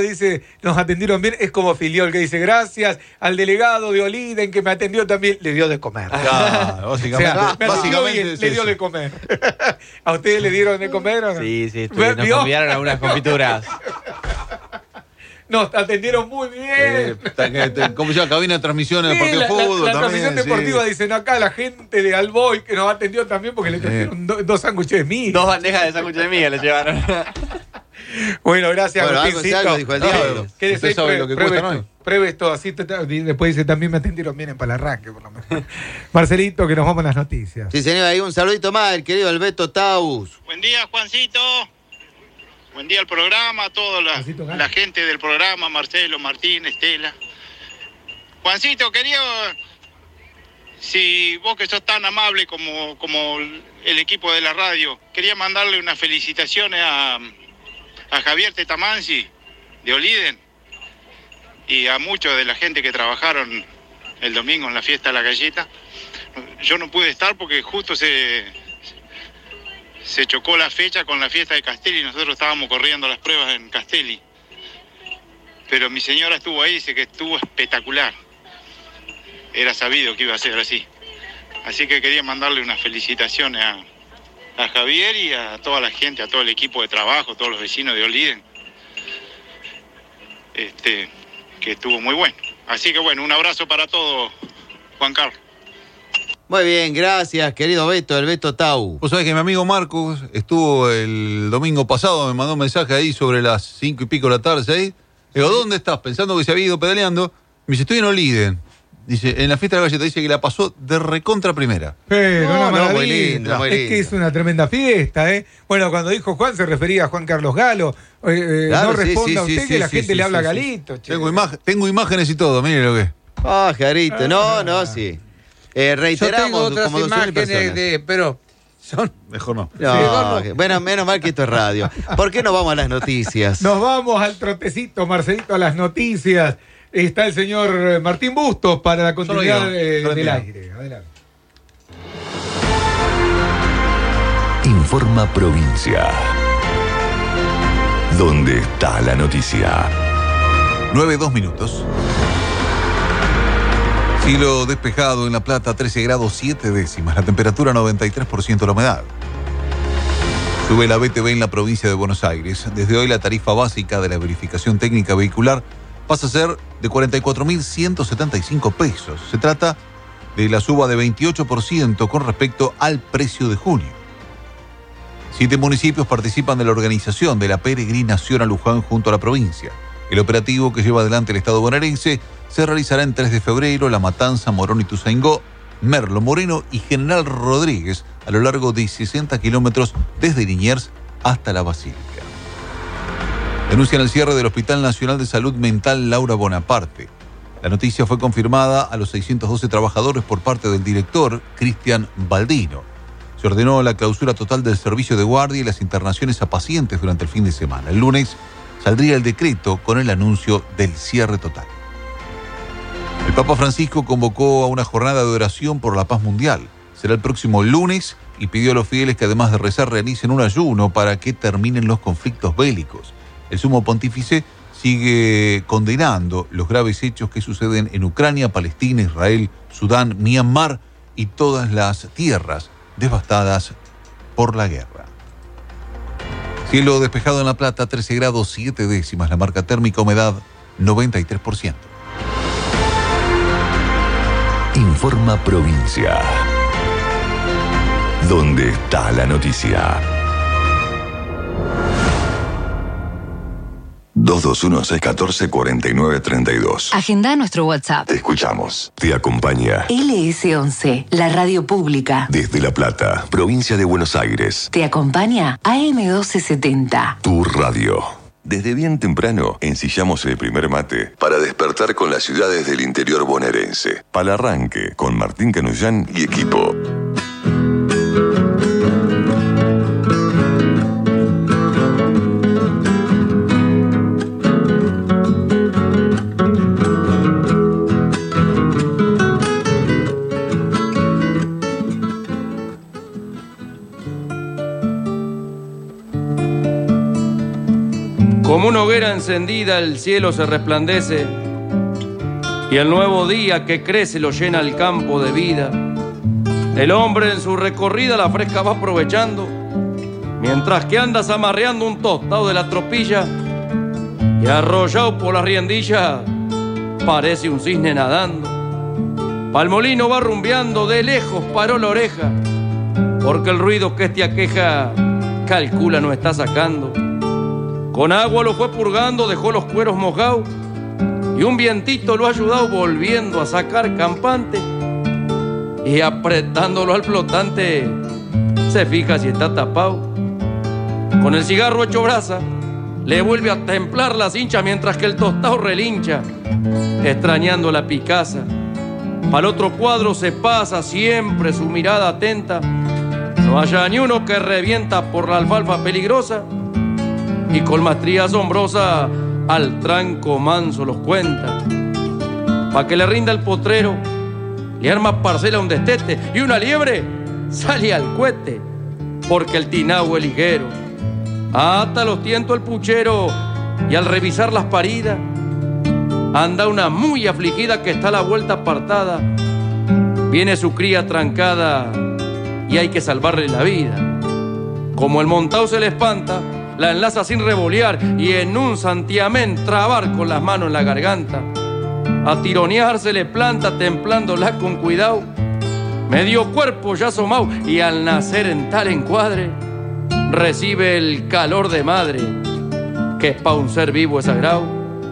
dice, nos atendieron bien, es como Filiol, que dice, gracias al delegado de Oliden que me atendió también, le dio de comer. Claro, básicamente, me atendió bien, es le dio eso. de comer. ¿A ustedes le dieron de comer o no? Sí, nos enviaron algunas confituras. Nos atendieron muy bien. ¿Cómo se llama? Cabina de transmisiones de partido de fútbol. La también, transmisión deportiva, dicen acá la gente de Alboy que nos atendió también porque le trajeron dos sándwiches de miga. 2 bandejas de sándwiches de miga le llevaron. Bueno, gracias, Agustín. algo dijo el diablo. Usted sabe lo que cuesta hoy. Pruebe esto, así después dice, también me atendieron bien en Palarranque, por lo menos. Marcelito, que nos vamos a las noticias. Sí, señor, ahí un saludito más, el querido Alberto Taus. Buen día, Juancito. Buen día al programa, a toda la gente del programa, Marcelo, Martín, Estela. Juancito, querido, si vos que sos tan amable como el equipo de la radio, quería mandarle unas felicitaciones a Javier Tetamansi, de Oliden, y a muchos de la gente que trabajaron el domingo en la fiesta de la galleta. Yo no pude estar porque justo se chocó la fecha con la fiesta de Castelli. Nosotros estábamos corriendo las pruebas en Castelli. Pero mi señora estuvo ahí y dice que estuvo espectacular. Era sabido que iba a ser así. Así que quería mandarle unas felicitaciones a Javier y a toda la gente, a todo el equipo de trabajo, todos los vecinos de Oliden. Que estuvo muy bueno. Así que bueno, un abrazo para todos, Juan Carlos. Muy bien, gracias, querido Beto, el Beto Tau. Vos sabés que mi amigo Marcos estuvo el domingo pasado, me mandó un mensaje ahí sobre las 5 y pico de la tarde, ¿sí? Digo, ¿dónde estás? Pensando que se había ido pedaleando. Me dice, estoy en Oliden. Dice, en la fiesta de la galleta, dice que la pasó de recontra primera. Pero una maravilla. muy lindo, muy Es lindo. que es una tremenda fiesta, ¿eh? Bueno, cuando dijo Juan se refería a Juan Carlos Galo. Claro, no sí, responda sí, usted sí, que la sí, gente sí, le habla sí, Galito. Che. Tengo imágenes y todo, mire lo que es. Ah, Jarito, no, sí. Reiteramos, Yo tengo otras como 2.000 personas. imágenes, pero son... Mejor no. No, bueno, menos mal que esto es radio. ¿Por qué no vamos a las noticias? Nos vamos al trotecito, Marcelito, a las noticias. Está el señor Martín Bustos para la continuidad Solo del digo. aire. Adelante. Informa Provincia. ¿Dónde está la noticia? 9:02 minutos. Cielo despejado en La Plata, 13 grados 7 décimas. La temperatura 93% la humedad. Sube la BTV en la provincia de Buenos Aires. Desde hoy la tarifa básica de la verificación técnica vehicular pasa a ser de 44.175 pesos. Se trata de la suba de 28% con respecto al precio de junio. 7 municipios participan de la organización de la peregrinación a Luján junto a la provincia. El operativo que lleva adelante el Estado bonaerense se realizará en 3 de febrero, La Matanza, Morón y Ituzaingó, Merlo, Moreno y General Rodríguez a lo largo de 60 kilómetros desde Liniers hasta la Basílica. Denuncian el cierre del Hospital Nacional de Salud Mental Laura Bonaparte. La noticia fue confirmada a los 612 trabajadores por parte del director, Cristian Baldino. Se ordenó la clausura total del servicio de guardia y las internaciones a pacientes durante el fin de semana. El lunes saldría el decreto con el anuncio del cierre total. El Papa Francisco convocó a una jornada de oración por la paz mundial. Será el próximo lunes y pidió a los fieles que además de rezar realicen un ayuno para que terminen los conflictos bélicos. El sumo pontífice sigue condenando los graves hechos que suceden en Ucrania, Palestina, Israel, Sudán, Myanmar y todas las tierras devastadas por la guerra. Cielo despejado en La Plata, 13 grados 7 décimas. La marca térmica, humedad 93%. Informa Provincia. ¿Dónde está la noticia? 221-614-4932. Agenda nuestro WhatsApp. Te escuchamos. Te acompaña. LS11, la radio pública. Desde La Plata, provincia de Buenos Aires. Te acompaña AM1270. Tu radio. Desde bien temprano ensillamos el primer mate para despertar con las ciudades del interior bonaerense. Palarranque con Martín Canullán y equipo. Como una hoguera hoguera encendida el cielo se resplandece y el nuevo día que crece lo llena el campo de vida. El hombre en su recorrida la fresca va aprovechando, mientras que andas amarreando un tostado de la tropilla y arrollado por la riendilla parece un cisne nadando. Pa'l molino va rumbeando, de lejos paró la oreja, porque el ruido que este aqueja calcula no está sacando. Con agua lo fue purgando, dejó los cueros mojados y un vientito lo ha ayudado volviendo a sacar campante, y apretándolo al flotante se fija si está tapado. Con el cigarro hecho brasa le vuelve a templar la cincha mientras que el tostado relincha, extrañando la picaza. Pa'l otro cuadro se pasa siempre su mirada atenta, no haya ni uno que revienta por la alfalfa peligrosa, y con maestría asombrosa al tranco manso los cuenta. Pa' que le rinda el potrero, le arma parcela un destete, y una liebre sale al cohete, porque el tinagüe es ligero. Ata los tientos el puchero, y al revisar las paridas, anda una muy afligida que está a la vuelta apartada. Viene su cría trancada y hay que salvarle la vida. Como el montao se le espanta, la enlaza sin revolear y en un santiamén trabar con las manos en la garganta. A tironear se le planta templándola con cuidado, medio cuerpo ya asomado, y al nacer en tal encuadre recibe el calor de madre, que es pa' un ser vivo es sagrado.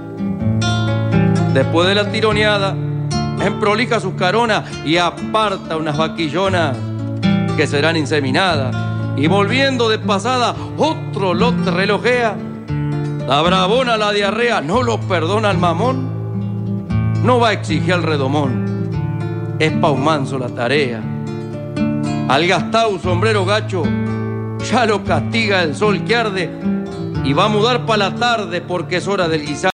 Después de la tironeada, emprolija sus caronas y aparta unas vaquillonas que serán inseminadas. Y volviendo de pasada, otro lote relojea. La bravona, la diarrea, no lo perdona el mamón. No va a exigir al redomón, es pa' un manso la tarea. Al gastao sombrero gacho, ya lo castiga el sol que arde, y va a mudar pa' la tarde porque es hora del guisacho.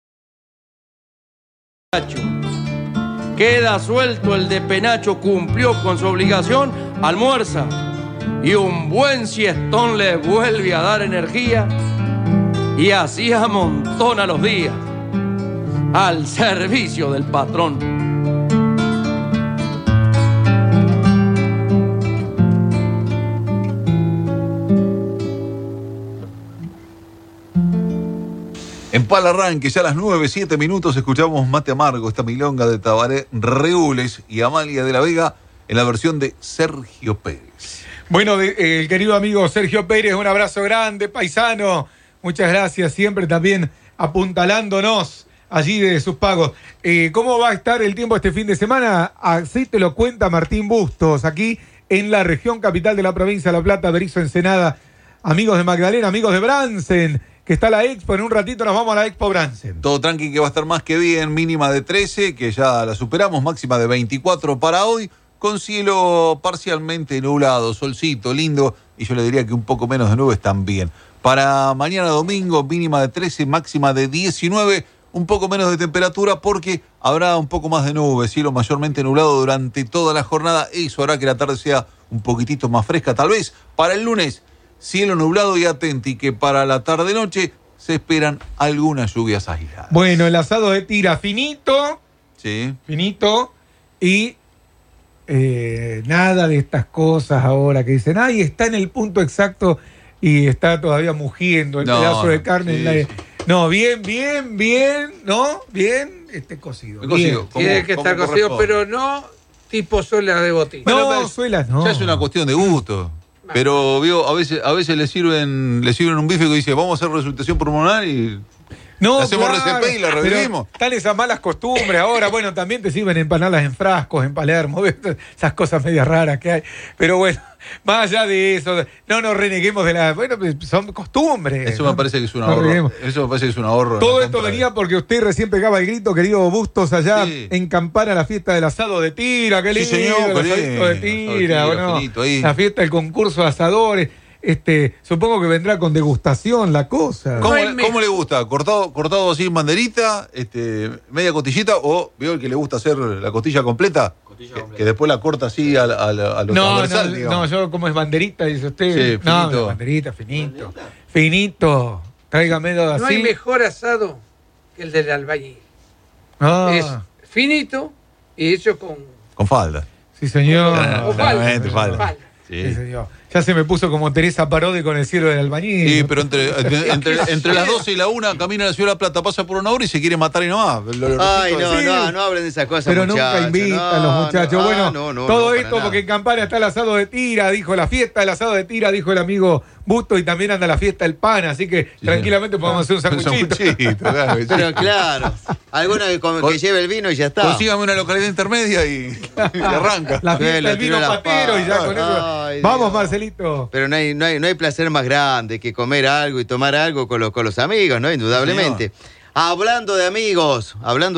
Queda suelto el de penacho, cumplió con su obligación, almuerza, y un buen siestón le vuelve a dar energía, y así amontona los días al servicio del patrón. En Palarranque, ya a las 9:07 minutos, escuchamos Mate Amargo, esta milonga de Tabaré Reúles y Amalia de la Vega en la versión de Sergio Pérez. Bueno, el querido amigo Sergio Pérez, un abrazo grande, paisano. Muchas gracias, siempre también apuntalándonos allí de sus pagos. ¿Cómo va a estar el tiempo este fin de semana? Así te lo cuenta Martín Bustos, aquí en la región capital de la provincia de La Plata, Berisso, Ensenada. Amigos de Magdalena, amigos de Bransen, que está la Expo, en un ratito nos vamos a la Expo Bransen. Todo tranqui, que va a estar más que bien, mínima de 13, que ya la superamos, máxima de 24 para hoy, con cielo parcialmente nublado, solcito, lindo, y yo le diría que un poco menos de nubes también. Para mañana domingo, mínima de 13, máxima de 19, un poco menos de temperatura porque habrá un poco más de nubes, cielo mayormente nublado durante toda la jornada, eso hará que la tarde sea un poquitito más fresca, tal vez. Para el lunes, cielo nublado y atenti, que para la tarde-noche se esperan algunas lluvias aisladas. Bueno, el asado de tira finito. Sí. Finito. Y nada de estas cosas ahora que dicen, ay, está en el punto exacto y está todavía mugiendo el pedazo de carne. Sí, en la... sí. No, bien, ¿no? Bien, cocido. Cocido. Tiene que estar cocido, pero no tipo suelas de botín. No, suelas no. Ya es una cuestión de gusto. Pero vio, a veces le sirven un bife que dice, vamos a hacer resucitación pulmonar y no, hacemos claro, RCP y la revivimos. Están esas malas costumbres ahora. Bueno, también te sirven empanadas en frascos en Palermo, esas cosas medias raras que hay. Pero bueno, más allá de eso, no nos reneguemos de la... Bueno, son costumbres. Eso me parece que es un ahorro. Eso me parece que es un ahorro. Todo esto venía porque usted recién pegaba el grito, querido Bustos, allá en Campana, la fiesta del asado de tira. Qué lindo, sí, señor, el asadito de tira, ¿no? La fiesta del concurso de asadores. Supongo que vendrá con degustación la cosa. ¿Cómo le gusta? ¿Cortado así en banderita, media costillita, o veo el que le gusta hacer la costilla completa? Que después la corta así a lo transversal, digamos. No, yo como es banderita, dice usted. Sí, finito. No, banderita, finito. Finito. Tráigame así. No hay mejor asado que el del albañil. Ah, Es finito y hecho Con falda. sí, señor. o falda. Falda. Sí, señor. Ya se me puso como Teresa Parodi con el cielo del albañil. Sí, pero entre las 12 y la 1 camina a la Ciudad de La Plata, pasa por una hora y se quiere matar y no va. Ay, Sí. no hablen de esas cosas, Pero muchachos. nunca invitan a los muchachos. Bueno, todo para esto nada. porque en Campana está el asado de tira, dijo la fiesta del asado de tira, dijo el amigo Busto, y también anda la fiesta del pan, así que tranquilamente podemos hacer un sanguchito. Claro, Pero claro, alguna que lleve el vino y ya está. Consígame una localidad intermedia y arranca. La fiesta del vino patero y ya con eso. Ay, Vamos, Dios. Marcelito. Pero no hay placer más grande que comer algo y tomar algo con los amigos, ¿no? Indudablemente. Hablando de amigos,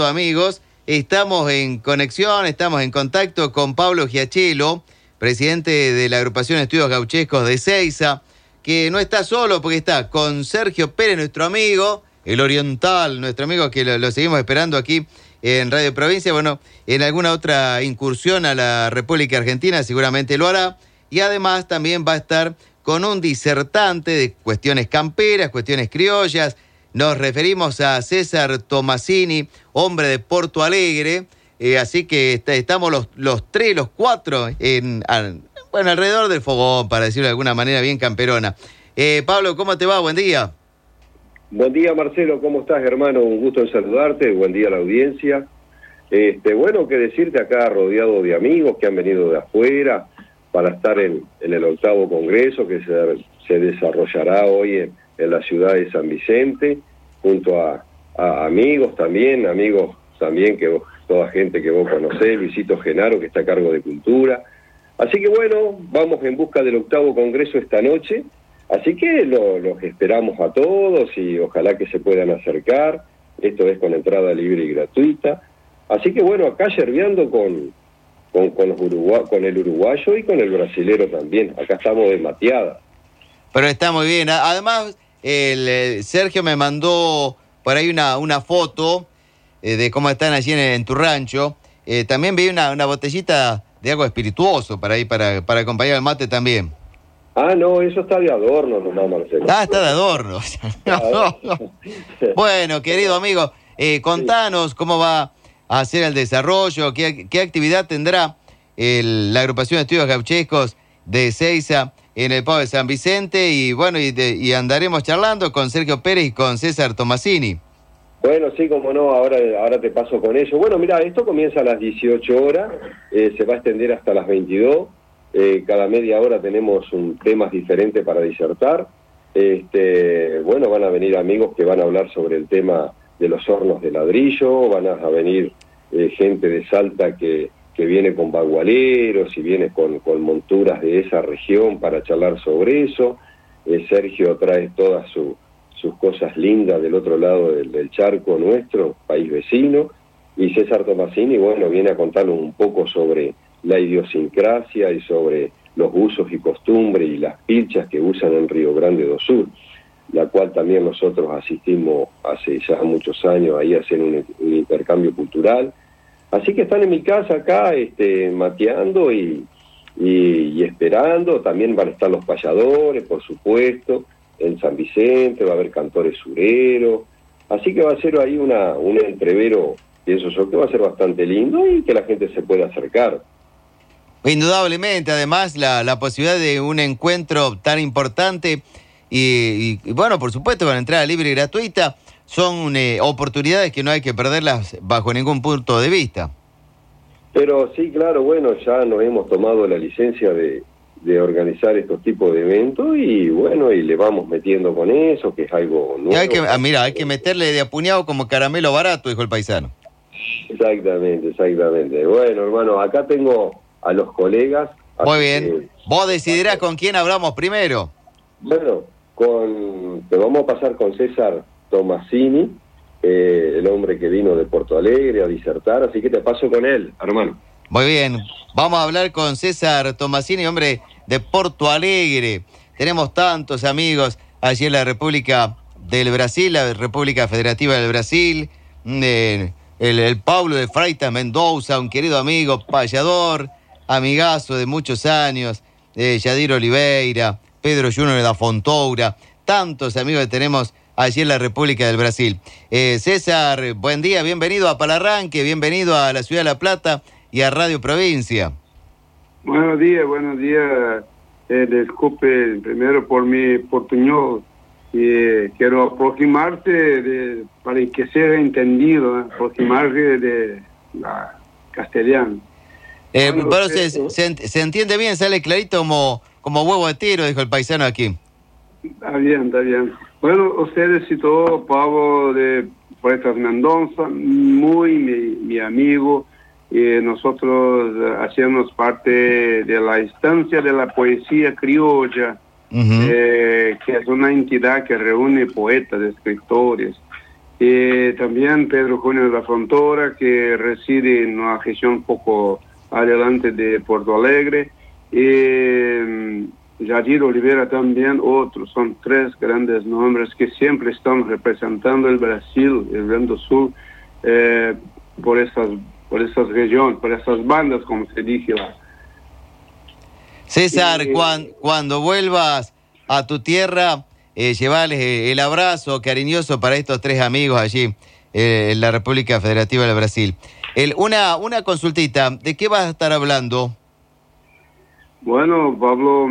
estamos en conexión, estamos en contacto con Pablo Giachelo, presidente de la agrupación Estudios Gauchescos de Seiza, que no está solo porque está con Sergio Pérez, nuestro amigo, el oriental, nuestro amigo que lo seguimos esperando aquí en Radio Provincia. Bueno, en alguna otra incursión a la República Argentina seguramente lo hará. Y además también va a estar con un disertante de cuestiones camperas, cuestiones criollas. Nos referimos a César Tomasini, hombre de Porto Alegre. Así que estamos los cuatro, alrededor del fogón, para decirlo de alguna manera bien camperona. Pablo, ¿cómo te va? Buen día. Buen día, Marcelo. ¿Cómo estás, hermano? Un gusto en saludarte. Buen día a la audiencia. Bueno, qué decirte, acá rodeado de amigos que han venido de afuera para estar en el 8º Congreso que se desarrollará hoy en la ciudad de San Vicente, junto a amigos también que toda gente que vos conocés, Luisito Genaro, que está a cargo de Cultura. Así que bueno, vamos en busca del 8º Congreso esta noche, así que los esperamos a todos y ojalá que se puedan acercar. Esto es con entrada libre y gratuita. Así que bueno, acá yerbeando con el uruguayo y con el brasilero también. Acá estamos de mateada. Pero está muy bien. Además, Sergio me mandó por ahí una foto de cómo están allí en tu rancho. También vi una botellita de algo espirituoso para acompañar el mate también. Ah, no, eso está de adorno nomás, Marcelo. Ah, está de adorno. Bueno, querido amigo, contanos cómo va a hacer el desarrollo, qué actividad tendrá la agrupación de Estudios Gauchescos de Seiza en el Pavo de San Vicente, y bueno, y andaremos charlando con Sergio Pérez y con César Tomasini. Bueno, sí, como no, ahora te paso con eso. Bueno, mira, esto comienza a las 18 horas, se va a extender hasta las 22, cada media hora tenemos temas diferentes para disertar. Bueno, van a venir amigos que van a hablar sobre el tema de los hornos de ladrillo, van a venir gente de Salta que viene con bagualeros y viene con monturas de esa región para charlar sobre eso. Sergio trae todas sus cosas lindas del otro lado del charco nuestro, país vecino, y César Tomasini, bueno, viene a contarnos un poco sobre la idiosincrasia y sobre los usos y costumbres y las pilchas que usan en Río Grande do Sur, la cual también nosotros asistimos hace ya muchos años ahí a hacer un intercambio cultural. Así que están en mi casa acá mateando y esperando. También van a estar los payadores, por supuesto, en San Vicente, va a haber cantores sureros. Así que va a ser ahí un entrevero, pienso yo, que va a ser bastante lindo y que la gente se pueda acercar. Indudablemente, además, la posibilidad de un encuentro tan importante y bueno, por supuesto, con entrada libre y gratuita, son oportunidades que no hay que perderlas bajo ningún punto de vista. Pero sí, claro, bueno, ya nos hemos tomado la licencia de organizar estos tipos de eventos y bueno, y le vamos metiendo con eso, que es algo nuevo. Hay que meterle de apuñado como caramelo barato, dijo el paisano. Exactamente. Bueno, hermano, acá tengo a los colegas. Muy bien. Vos decidirás con quién hablamos primero. Bueno, te vamos a pasar con César Tomasini, el hombre que vino de Porto Alegre a disertar, así que te paso con él, hermano. Muy bien, vamos a hablar con César Tomasini, hombre de Porto Alegre. Tenemos tantos amigos allí en la República del Brasil, la República Federativa del Brasil, el Paulo de Freitas Mendoza, un querido amigo, payador, amigazo de muchos años, Yadir Oliveira, Pedro Júnior da Fontoura, tantos amigos que tenemos allí en la República del Brasil. César, buen día, bienvenido a Palarranque, bienvenido a la Ciudad de La Plata y a Radio Provincia. Buenos días. Disculpe primero por mi portuñol. Quiero aproximarte para que sea entendido, aproximarse de la castellano. Bueno, se entiende bien, sale clarito como huevo de tiro, dijo el paisano aquí. Está bien. Bueno, usted citó Pablo de Poetas Mendonça, mi amigo, y nosotros hacemos parte de la instancia de la poesía criolla, que es una entidad que reúne poetas, escritores. También Pedro Júnior de la Frontora, que reside en una región un poco adelante de Porto Alegre. Jadir Oliveira también, otros. Son 3 grandes nombres que siempre están representando el Brasil, el Rio Grande do Sul, por esas regiones, por esas bandas, como se dice lá. César, cuando vuelvas a tu tierra, llevales el abrazo cariñoso para estos 3 amigos allí en la República Federativa del Brasil. Una consultita, ¿de qué vas a estar hablando? Bueno, Pablo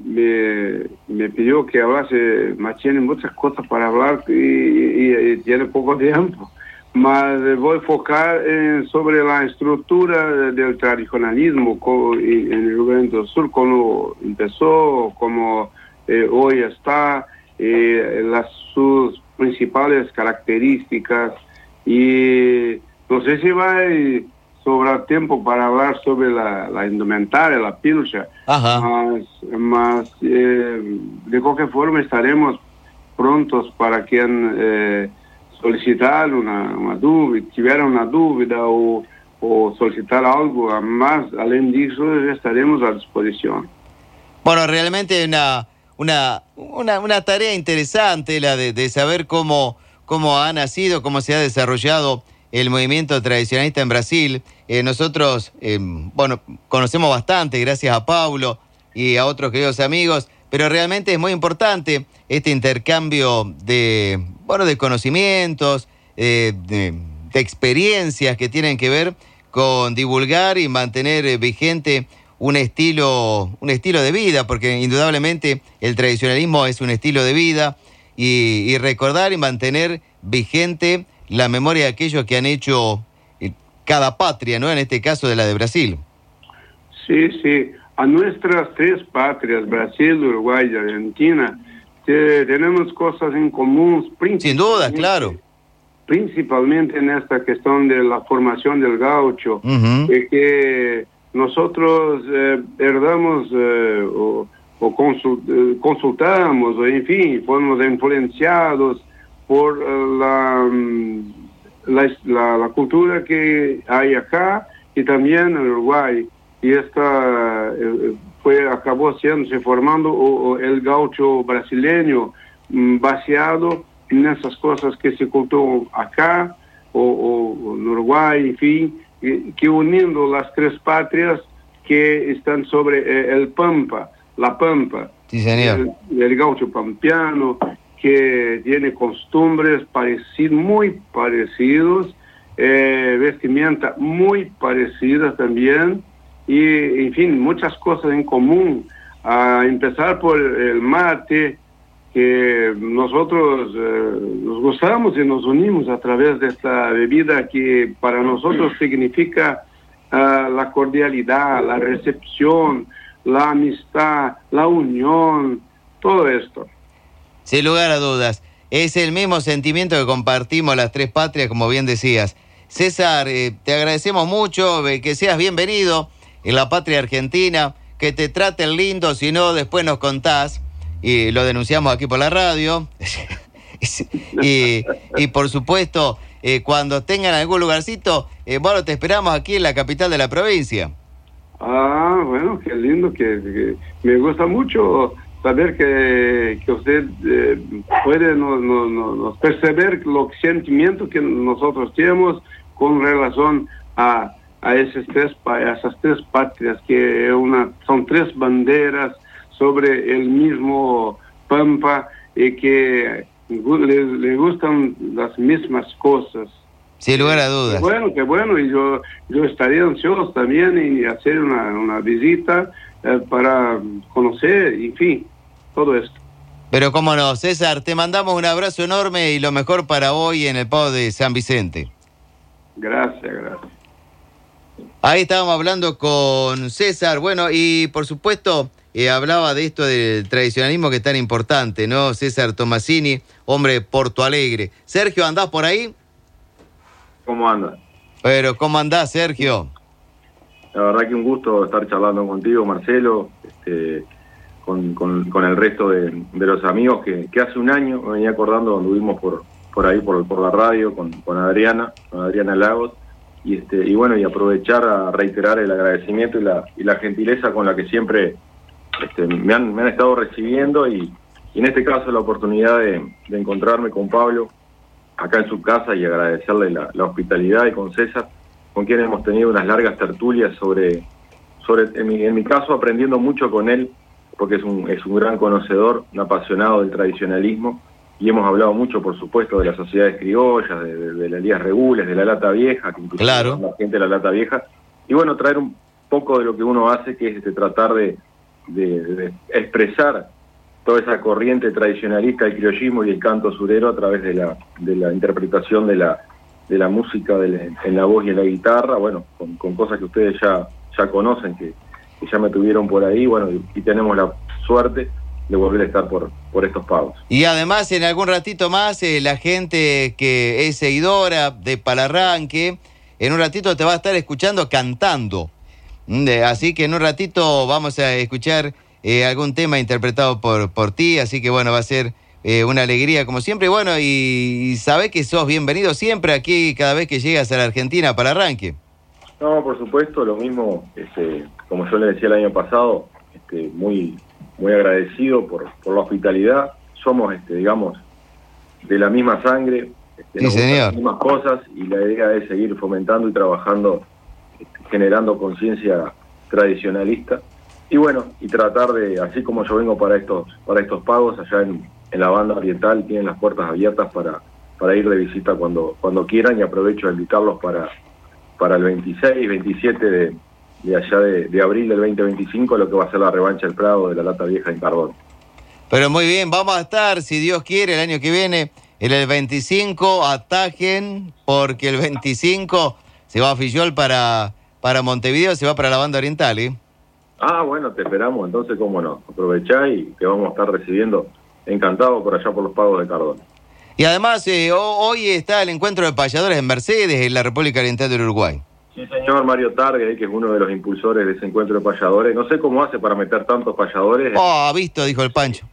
me pidió que hablase, más tiene muchas cosas para hablar y tiene poco tiempo. Mas voy a enfocar sobre la estructura del tradicionalismo en el Rio Grande do Sul, cómo empezó, cómo hoy está, sus principales características, y no sé si va a sobrar tiempo para hablar sobre la indumentaria, la pilcha, mas de cualquier forma estaremos prontos para quien solicitar una dúvida, tiver una dúvida o solicitar algo más, além disso, estaremos a disposición. Bueno, realmente una tarea interesante la de saber cómo ha nacido, cómo se ha desarrollado el movimiento tradicionalista en Brasil. Nosotros, conocemos bastante gracias a Paulo y a otros queridos amigos, pero realmente es muy importante este intercambio de conocimientos, de experiencias que tienen que ver con divulgar y mantener vigente un estilo de vida, porque indudablemente el tradicionalismo es un estilo de vida, y recordar y mantener vigente la memoria de aquellos que han hecho cada patria, ¿no? En este caso de la de Brasil. Sí. A nuestras 3 patrias, Brasil, Uruguay y Argentina, tenemos cosas en común. Sin duda, claro. Principalmente en esta cuestión de la formación del gaucho, que nosotros heredamos o consultamos, o en fin, fuimos influenciados por la cultura que hay acá y también en Uruguay, y esta acabó se formando el gaucho brasileño, baseado en esas cosas que se cultivó acá o en Uruguay, en fin, que uniendo las 3 patrias que están sobre el Pampa, la Pampa, sí, señor. El gaucho pampeano, que tiene costumbres muy parecidos, vestimenta muy parecidas también, y en fin, muchas cosas en común, a empezar por el mate, que nosotros nos gustamos y nos unimos a través de esta bebida que para nosotros significa la cordialidad, la recepción, la amistad, la unión, todo esto. Sin lugar a dudas, es el mismo sentimiento que compartimos las 3 patrias, como bien decías. César, te agradecemos mucho, que seas bienvenido en la patria argentina, que te traten lindo, si no después nos contás y lo denunciamos aquí por la radio. y por supuesto, cuando tengan algún lugarcito, te esperamos aquí en la capital de la provincia. Bueno, qué lindo, que me gusta mucho saber que usted puede nos percibir los sentimientos que nosotros tenemos con relación a esas 3 patrias, que son 3 banderas sobre el mismo Pampa, y que les gustan las mismas cosas. Sin lugar a dudas. Qué bueno, y yo estaría ansioso también y hacer una visita para conocer, en fin, todo esto. Pero cómo no, César, te mandamos un abrazo enorme y lo mejor para hoy en el pavo de San Vicente. Gracias. Ahí estábamos hablando con César, bueno, y por supuesto hablaba de esto del tradicionalismo que es tan importante, ¿no? César Tomasini, hombre de Porto Alegre. Sergio, ¿andás por ahí? ¿Cómo andas? Pero, ¿cómo andás, Sergio? La verdad que un gusto estar charlando contigo, Marcelo, con el resto de los amigos que hace un año me venía acordando cuando vimos por ahí, por la radio, con Adriana Lagos, y bueno, y aprovechar a reiterar el agradecimiento y la gentileza con la que siempre me han estado recibiendo, y en este caso la oportunidad de encontrarme con Pablo acá en su casa y agradecerle la hospitalidad, y con César, con quien hemos tenido unas largas tertulias sobre en mi caso aprendiendo mucho con él, porque es un gran conocedor, un apasionado del tradicionalismo, y hemos hablado mucho, por supuesto, de las sociedades criollas, de la Elías Regules, de la Lata Vieja, que incluso claro, la gente de la Lata Vieja, y bueno, traer un poco de lo que uno hace, que es tratar de expresar toda esa corriente tradicionalista del criollismo y el canto surero a través de la interpretación de la música en la voz y en la guitarra, bueno, con cosas que ustedes ya conocen, que ya me tuvieron por ahí, bueno, y tenemos la suerte de volver a estar por estos pagos. Y además, en algún ratito más, la gente que es seguidora de Palarranque, en un ratito te va a estar escuchando cantando. Así que en un ratito vamos a escuchar algún tema interpretado por ti, así que bueno, va a ser una alegría como siempre. Bueno, y sabés que sos bienvenido siempre aquí cada vez que llegas a la Argentina, Palarranque. No, por supuesto, lo mismo, como yo le decía el año pasado, muy agradecido por la hospitalidad. Somos, digamos, de la misma sangre, sí, señor, las mismas cosas, y la idea es seguir fomentando y trabajando, generando conciencia tradicionalista, y bueno, y tratar de, así como yo vengo para estos pagos, allá en la banda oriental tienen las puertas abiertas para ir de visita cuando quieran, y aprovecho a invitarlos para el 26, 27 de allá de abril del 2025, lo que va a ser la revancha del Prado de la Lata Vieja en Cardón. Pero muy bien, vamos a estar, si Dios quiere, el año que viene, en el 25, atajen, porque el 25 se va a Fillol para Montevideo, se va para la banda oriental, ¿eh? Ah, bueno, te esperamos, entonces, cómo no, aprovechá y te vamos a estar recibiendo encantado por allá por los pagos de Cardón. Y además, hoy está el encuentro de payadores en Mercedes, en la República Oriental del Uruguay. Sí, señor, Mario Targue, que es uno de los impulsores de ese encuentro de payadores. No sé cómo hace para meter tantos payadores. Oh, visto, dijo el Pancho.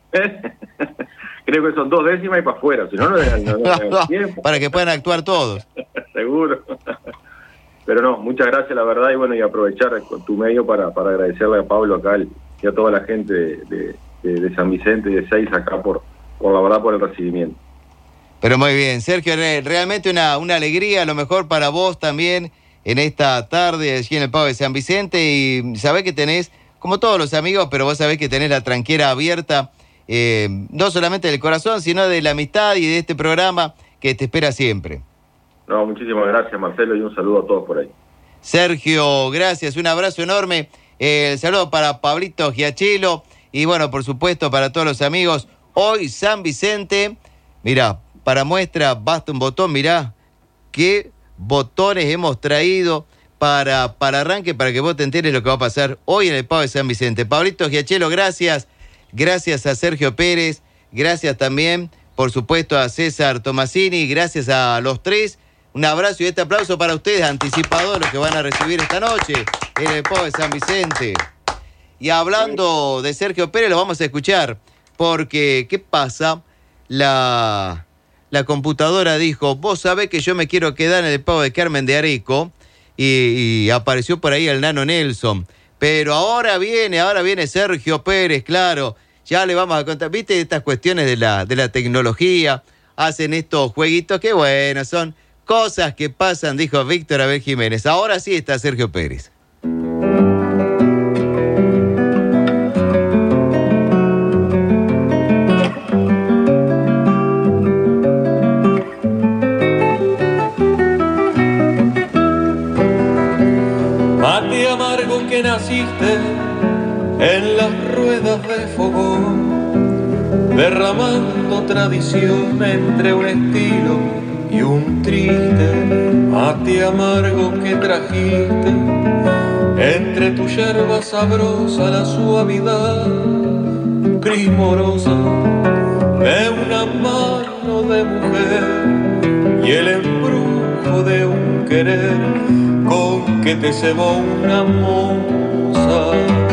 Creo que son 2 décimas y para afuera, si no no tiempo. Para que puedan actuar todos. Seguro. Pero no, muchas gracias, la verdad, y bueno, y aprovechar con tu medio para agradecerle a Pablo acá y a toda la gente de San Vicente y de Seis acá por la verdad, por el recibimiento. Pero muy bien, Sergio, realmente una alegría, a lo mejor para vos también en esta tarde allí en el Pavo de San Vicente, y sabés que tenés, como todos los amigos, pero vos sabés que tenés la tranquera abierta, no solamente del corazón, sino de la amistad y de este programa que te espera siempre. No, muchísimas gracias, Marcelo, y un saludo a todos por ahí. Sergio, gracias, un abrazo enorme, el saludo para Pablito Giachelo, y bueno, por supuesto, para todos los amigos. Hoy San Vicente, mirá, para muestra basta un botón, mirá, qué botones hemos traído para arranque, para que vos te enteres lo que va a pasar hoy en el Pavo de San Vicente. Pablito Giachelo, gracias a Sergio Pérez, gracias también, por supuesto, a César Tomasini, gracias a los tres. Un abrazo y este aplauso para ustedes, anticipado de lo que van a recibir esta noche en el Pavo de San Vicente. Y hablando de Sergio Pérez, lo vamos a escuchar, porque, ¿qué pasa? La computadora dijo, vos sabés que yo me quiero quedar en el Pavo de Carmen de Areco, y apareció por ahí el Nano Nelson. Pero ahora viene Sergio Pérez, claro, ya le vamos a contar, viste estas cuestiones de la tecnología, hacen estos jueguitos que bueno, son cosas que pasan, dijo Víctor Abel Jiménez. Ahora sí está Sergio Pérez. que naciste en las ruedas de fogón, derramando tradición entre un estilo y un triste mate amargo que trajiste. Entre tu yerba sabrosa la suavidad primorosa de una mano de mujer y el embrujo de un querer con que te cebó una moza.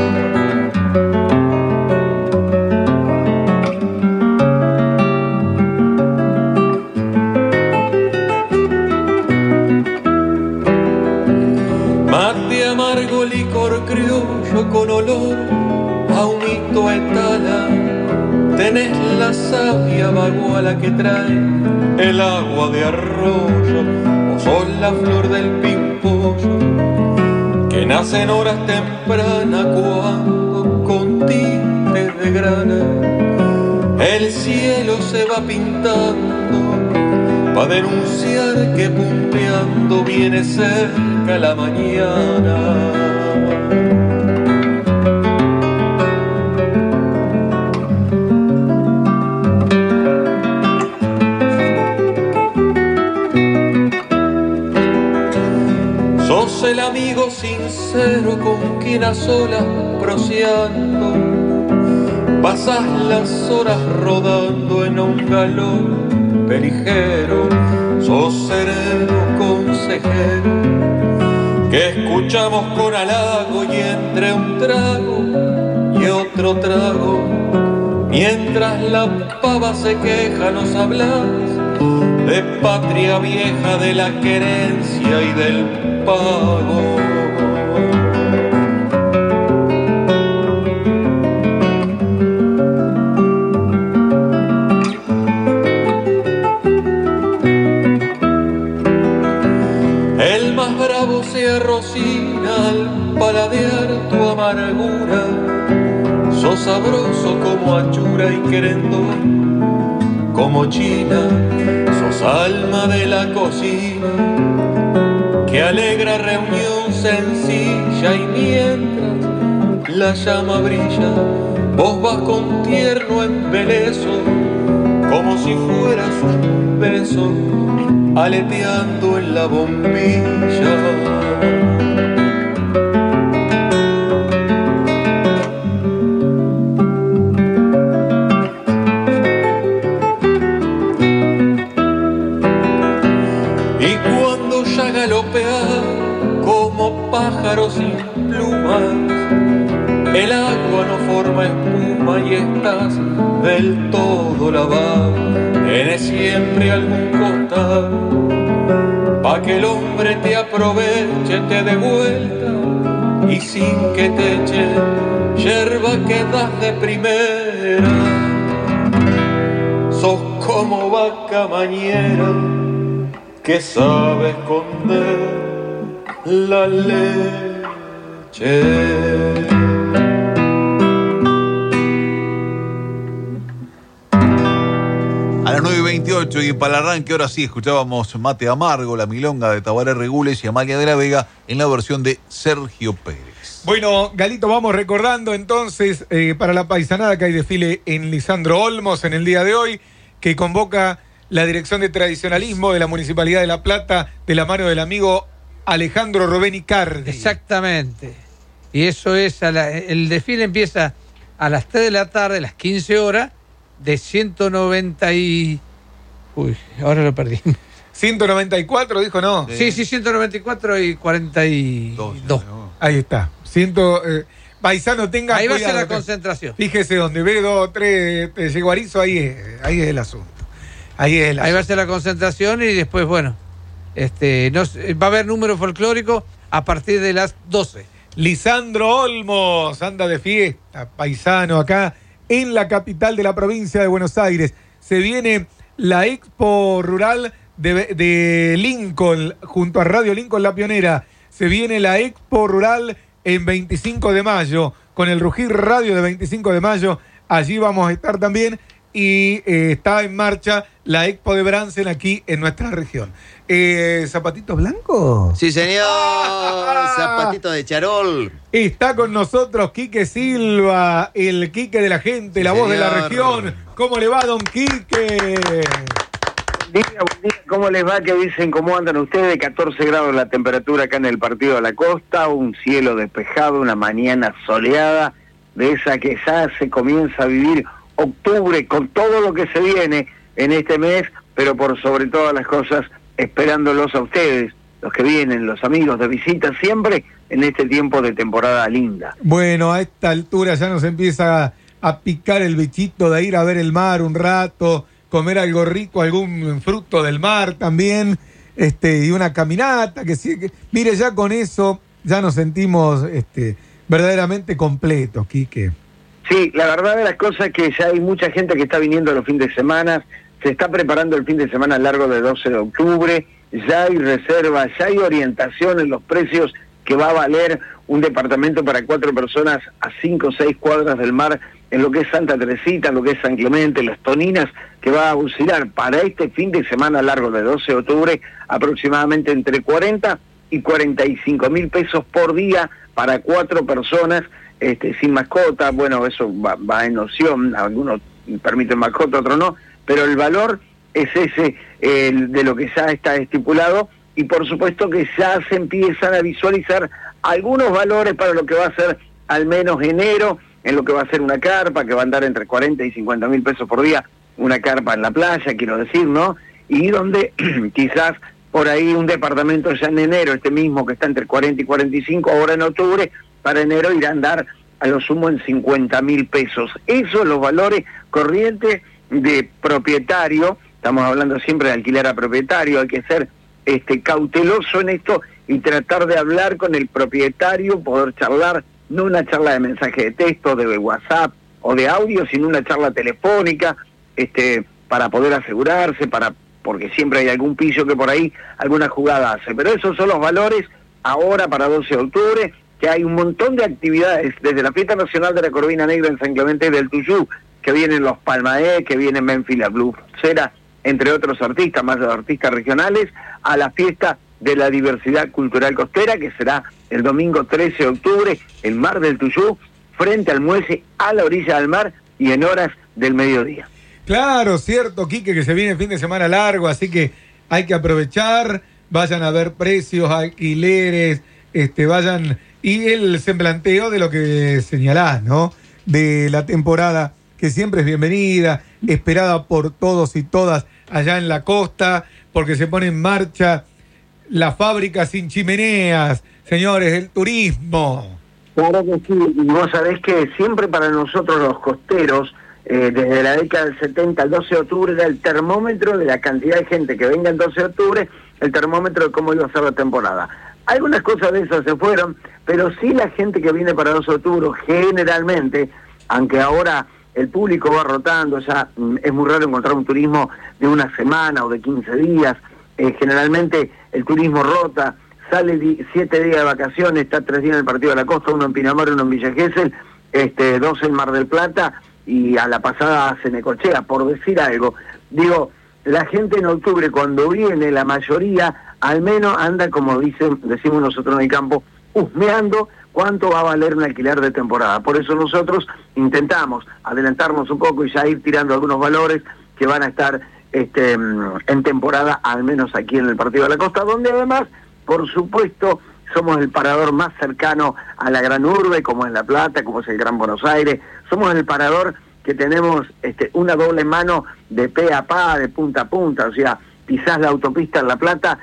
Mate amargo, licor criollo con olor a humito etala. Tenés la savia baguala que trae el agua de arroyo. Vos sos la flor del pimpollo que nace en horas tempranas cuando con tintes de grana el cielo se va pintando pa' denunciar que punteando viene cerca la mañana. Sos el amigo sincero con quien a solas proseando pasás las horas rodando en un galón peligero. Sos sereno consejero que escuchamos con halago y entre un trago y otro trago, mientras la pava se queja nos hablas de patria vieja, de la querencia y del pago. El más bravo se arrocina al paladear tu amargura. Sos sabroso como achura y querendón, como china. Sos alma de la cocina que alegra reunión sencilla, y mientras la llama brilla vos vas con tierno embeleso como si fueras un beso aleteando en la bombilla. Como pájaros sin plumas, el agua no forma espuma y estás del todo lavado. Tienes siempre algún costado pa' que el hombre te aproveche, te dé vuelta y sin que te eche yerba quedas de primera. Sos como vaca mañera que sabe esconder la leche. A las 9:28 y en Palarranque, ahora sí, escuchábamos Mate Amargo, la milonga de Tabaré Regules y Amalia de la Vega en la versión de Sergio Pérez. Bueno, Galito, vamos recordando entonces para la paisanada que hay desfile en Lisandro Olmos en el día de hoy, que convoca la Dirección de Tradicionalismo de la Municipalidad de La Plata de la mano del amigo Alejandro Robenicardi. Exactamente. Y eso es, el desfile empieza a las 3 de la tarde, a las 15 horas, de 190 y... Uy, ahora lo perdí. 194, dijo, ¿no? Sí, 194 y 42. Ahí está. Paisano, tenga ahí cuidado. Va a ser la concentración. Fíjese donde ve 2 o 3 te llegó Arizo, ahí es el asunto. Ahí va a ser la concentración y después, bueno, va a haber número folclórico a partir de las 12. Lisandro Olmos anda de fiesta, paisano, acá en la capital de la provincia de Buenos Aires. Se viene la Expo Rural de Lincoln, junto a Radio Lincoln La Pionera. Se viene la Expo Rural en 25 de mayo, con el Rugir Radio de 25 de mayo. Allí vamos a estar también y está en marcha la Expo de Bransen aquí en nuestra región. ¿Zapatitos blancos? Sí, señor. Zapatito de charol. Está con nosotros Quique Silva, el Quique de la gente, sí, la voz de la región. ¿Cómo le va, don Quique? Buen día, ¿cómo les va? ¿Qué dicen? ¿Cómo andan ustedes? 14 grados la temperatura acá en el Partido de la Costa, un cielo despejado, una mañana soleada, de esa que ya se comienza a vivir octubre con todo lo que se viene en este mes, pero por sobre todas las cosas, esperándolos a ustedes, los que vienen, los amigos de visita, siempre en este tiempo de temporada linda. Bueno, a esta altura ya nos empieza a picar el bichito de ir a ver el mar un rato, comer algo rico, algún fruto del mar también, y una caminata, mire, ya con eso ya nos sentimos verdaderamente completos, Quique. Sí, la verdad de las cosas es que ya hay mucha gente que está viniendo los fines de semana, se está preparando el fin de semana largo de 12 de octubre, ya hay reservas, ya hay orientación en los precios que va a valer un departamento para 4 personas a 5 o 6 cuadras del mar, en lo que es Santa Teresita, en lo que es San Clemente, Las Toninas, que va a oscilar para este fin de semana largo de 12 de octubre aproximadamente entre 40 y 45 mil pesos por día para 4 personas, sin mascota. Bueno, eso va en opción, algunos permiten mascota, otros no, pero el valor es ese de lo que ya está estipulado, y por supuesto que ya se empiezan a visualizar algunos valores para lo que va a ser al menos enero, en lo que va a ser una carpa, que va a andar entre 40 y 50 mil pesos por día, una carpa en la playa, quiero decir, ¿no? Y donde quizás por ahí un departamento ya en enero, mismo que está entre 40 y 45, ahora en octubre, para enero irá a andar a lo sumo en 50 mil pesos. Esos los valores corrientes de propietario. Estamos hablando siempre de alquiler a propietario, hay que ser cauteloso en esto y tratar de hablar con el propietario, poder charlar, no una charla de mensaje de texto, de WhatsApp o de audio, sino una charla telefónica, para poder asegurarse, porque siempre hay algún pillo que por ahí alguna jugada hace. Pero esos son los valores ahora para 12 de octubre, que hay un montón de actividades, desde la Fiesta Nacional de la Corvina Negra en San Clemente del Tuyú, que vienen los Palmaé, que vienen Memphis la Blusera, entre otros artistas, más de artistas regionales, a la Fiesta de la Diversidad Cultural Costera, que será el domingo 13 de octubre, el Mar del Tuyú, frente al muelle, a la orilla del mar y en horas del mediodía. Claro, cierto, Quique, que se viene el fin de semana largo, así que hay que aprovechar, vayan a ver precios, alquileres, vayan, y el semblanteo de lo que señalás, ¿no? De la temporada, que siempre es bienvenida, esperada por todos y todas allá en la costa, porque se pone en marcha la fábrica sin chimeneas, señores, el turismo. Claro que sí, y vos sabés que siempre para nosotros los costeros, desde la década del 70 al 12 de octubre, era el termómetro de la cantidad de gente que venga el 12 de octubre, el termómetro de cómo iba a ser la temporada. Algunas cosas de esas se fueron, pero sí la gente que viene para 12 de octubre, generalmente, aunque ahora el público va rotando, ya es muy raro encontrar un turismo de una semana o de 15 días, generalmente el turismo rota, sale 7 días de vacaciones, está 3 días en el Partido de la Costa, uno en Pinamar, uno en Villa Gesell, 2 en Mar del Plata, y a la pasada se Necochea, por decir algo. Digo, la gente en octubre cuando viene, la mayoría, al menos anda, como decimos nosotros en el campo, husmeando cuánto va a valer un alquiler de temporada. Por eso nosotros intentamos adelantarnos un poco y ya ir tirando algunos valores que van a estar en temporada, al menos aquí en el Partido de la Costa, donde además, por supuesto, somos el parador más cercano a la gran urbe, como es La Plata, como es el Gran Buenos Aires. Somos el parador que tenemos una doble mano de pe a pa, de punta a punta, o sea, pisás la autopista en La Plata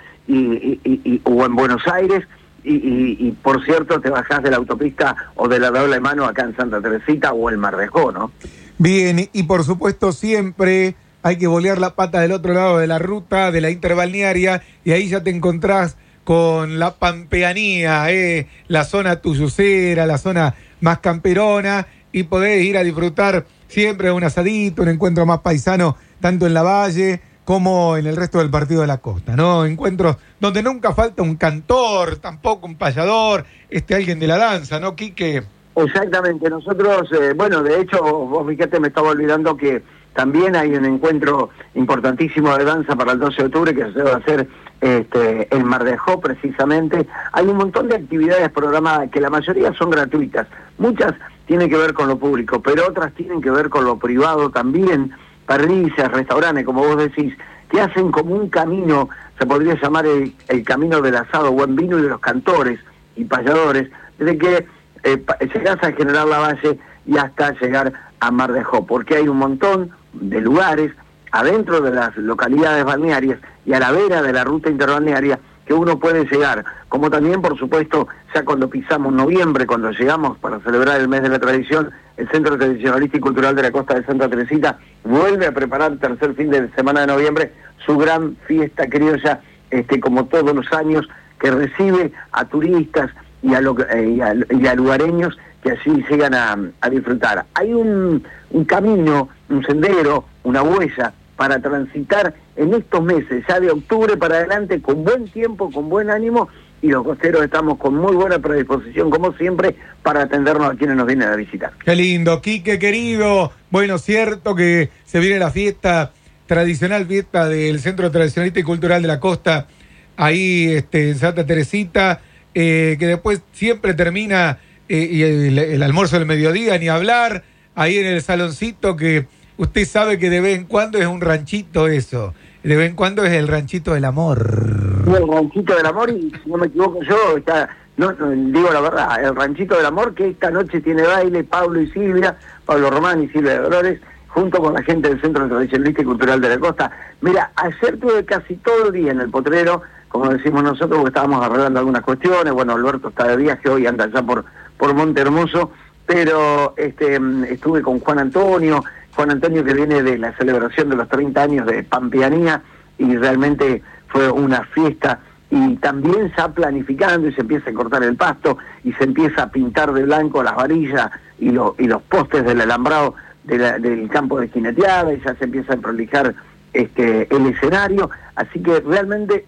o en Buenos Aires, y por cierto te bajás de la autopista o de la doble mano acá en Santa Teresita o el Mar de Ajó, ¿no? Bien, y por supuesto siempre hay que bolear la pata del otro lado de la ruta, de la interbalnearia, y ahí ya te encontrás con la pampeanía, la zona tuyucera, la zona más camperona, y podés ir a disfrutar siempre de un asadito, un encuentro más paisano, tanto en la Valle como en el resto del Partido de la Costa, ¿no? Encuentros donde nunca falta un cantor, tampoco un payador, alguien de la danza, ¿no, Quique? Exactamente, nosotros, bueno, de hecho, vos fíjate, me estaba olvidando que También hay un encuentro importantísimo de danza para el 12 de octubre que se va a hacer en Mar de Ajó, precisamente. Hay un montón de actividades programadas que la mayoría son gratuitas. Muchas tienen que ver con lo público, pero otras tienen que ver con lo privado también. Parrillas, restaurantes, como vos decís, que hacen como un camino, se podría llamar el camino del asado, buen vino y de los cantores y payadores, desde que llegás a General Lavalle y hasta llegar a Mar de Ajó, porque hay un montón de lugares adentro de las localidades balnearias y a la vera de la ruta interbalnearia que uno puede llegar, como también, por supuesto, ya cuando pisamos noviembre, cuando llegamos para celebrar el mes de la tradición, el Centro Tradicionalista y Cultural de la Costa de Santa Teresita vuelve a preparar el tercer fin de semana de noviembre su gran fiesta criolla, como todos los años, que recibe a turistas y a lugareños que allí llegan a disfrutar. Hay un camino, un sendero, una huella para transitar en estos meses, ya de octubre para adelante, con buen tiempo, con buen ánimo, y los costeros estamos con muy buena predisposición, como siempre, para atendernos a quienes nos vienen a visitar. Qué lindo, Quique, querido. Bueno, cierto que se viene la fiesta, tradicional fiesta del Centro Tradicionalista y Cultural de la Costa, ahí en Santa Teresita, que después siempre termina y el almuerzo del mediodía, ni hablar, ahí en el saloncito, que usted sabe que de vez en cuando es un ranchito eso, de vez en cuando es el ranchito del amor. El ranchito del amor, y si no me equivoco yo, no, digo la verdad, el ranchito del amor, que esta noche tiene baile, Pablo y Silvia, Pablo Román y Silvia de Dolores, junto con la gente del Centro Tradicionalista y Cultural de la Costa. Mira, ayer tuve casi todo el día en el potrero, como decimos nosotros, porque estábamos arreglando algunas cuestiones. Bueno, Alberto está de viaje, hoy anda allá por Monte Hermoso, pero estuve con Juan Antonio que viene de la celebración de los 30 años de Pampeanía, y realmente fue una fiesta, y también ya planificando, y se empieza a cortar el pasto, y se empieza a pintar de blanco las varillas y los postes del alambrado del campo de jineteada, y ya se empieza a prolijar el escenario, así que realmente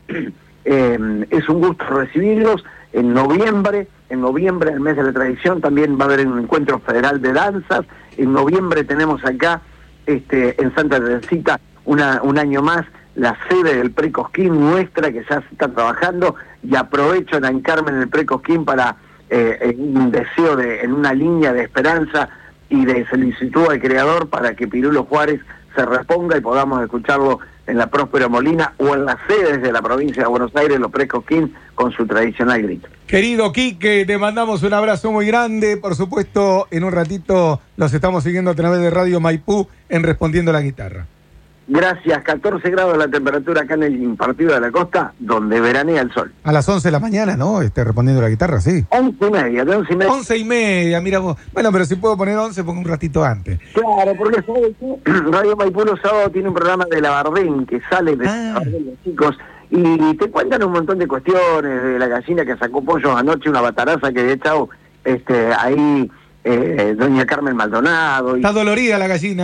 es un gusto recibirlos. En noviembre, el mes de la tradición, también va a haber un encuentro federal de danzas. En noviembre tenemos acá, en Santa Teresita, un año más, la sede del Precosquín nuestra, que ya se está trabajando, y aprovecho en Carmen el Precosquín para un deseo en una línea de esperanza y de solicitud al Creador para que Pirulo Juárez se reponga y podamos escucharlo en la Próspero Molina o en las sedes de la provincia de Buenos Aires, los Precosquín, con su tradicional grito. Querido Quique, te mandamos un abrazo muy grande. Por supuesto, en un ratito los estamos siguiendo a través de Radio Maipú en Respondiendo la Guitarra. Gracias, 14 grados la temperatura acá en el partido de la Costa, donde veranea el sol. A las 11 de la mañana, ¿no? Respondiendo la Guitarra, sí. 11:30, de 11:30. 11:30, mira vos. Bueno, pero si puedo poner 11, pongo un ratito antes. Claro, porque ¿sabes qué? Radio Maipú los sábados tiene un programa de la Bardén, que sale de los chicos, y te cuentan un montón de cuestiones, de la gallina que sacó pollos anoche, una bataraza que había echado ahí doña Carmen Maldonado. Está dolorida la gallina,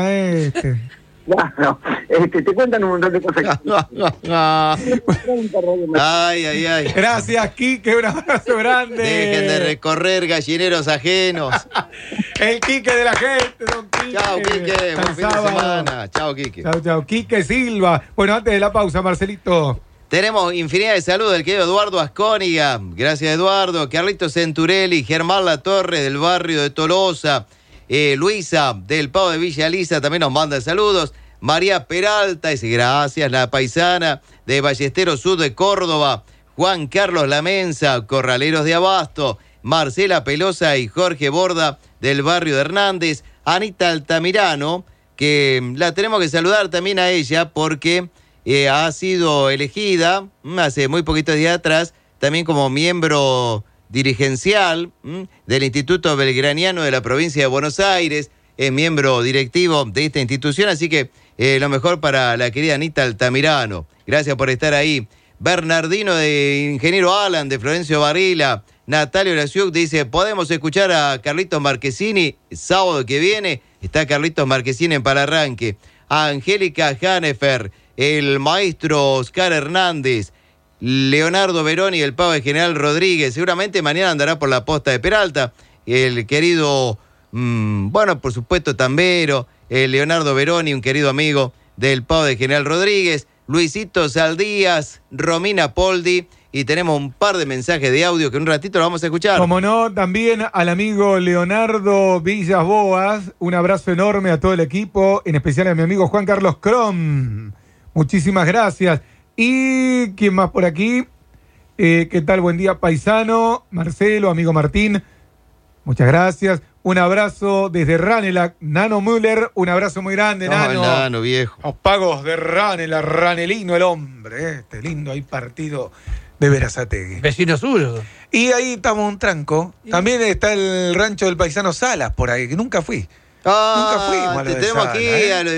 Claro, te cuentan un montón de cosas. Ay. Gracias, Quique, un abrazo grande. Dejen de recorrer gallineros ajenos. El Quique de la gente, don Quique. Chao, Quique, buen fin de semana. Chao, Quique. Chao, Quique Silva. Bueno, antes de la pausa, Marcelito. Tenemos infinidad de saludos del querido Eduardo Ascóniga. Gracias, Eduardo. Carlitos Centurelli, Germán Latorre del barrio de Tolosa. Luisa del Pavo de Villa Lisa también nos manda saludos. María Peralta dice gracias. La paisana de Ballesteros Sur de Córdoba. Juan Carlos Lamensa, Corraleros de Abasto. Marcela Pelosa y Jorge Borda del barrio de Hernández. Anita Altamirano, que la tenemos que saludar también a ella porque ha sido elegida hace muy poquitos días atrás también como miembro dirigencial del Instituto Belgraniano de la provincia de Buenos Aires, es miembro directivo de esta institución, así que lo mejor para la querida Anita Altamirano. Gracias por estar ahí. Bernardino de Ingeniero Alan de Florencio Varela. Natalio Lasiuk dice, podemos escuchar a Carlitos Marquesini sábado que viene. Está Carlitos Marquesini en Palarranque. Angélica Hanefer, el maestro Oscar Hernández, Leonardo Veroni, el Pavo de General Rodríguez. Seguramente mañana andará por la posta de Peralta. El querido, por supuesto, Tambero. Leonardo Veroni, un querido amigo del Pavo de General Rodríguez, Luisito Saldías, Romina Poldi, y tenemos un par de mensajes de audio que en un ratito lo vamos a escuchar. Como no, también al amigo Leonardo Villas Boas, un abrazo enorme a todo el equipo, en especial a mi amigo Juan Carlos Crom. Muchísimas gracias. ¿Y quién más por aquí? ¿Qué tal? Buen día, paisano. Marcelo, amigo Martín. Muchas gracias. Un abrazo desde Ranelac, Nano Müller. Un abrazo muy grande, Nano. Nano, viejo. Los pagos de Ranelac, Ranelino el hombre. Este lindo ahí partido de Berazategui. Vecino suyo. Y ahí estamos un tranco. También está el rancho del paisano Salas por ahí, que nunca fui. Nunca fuimos a lo de tenemos Salas, aquí a lo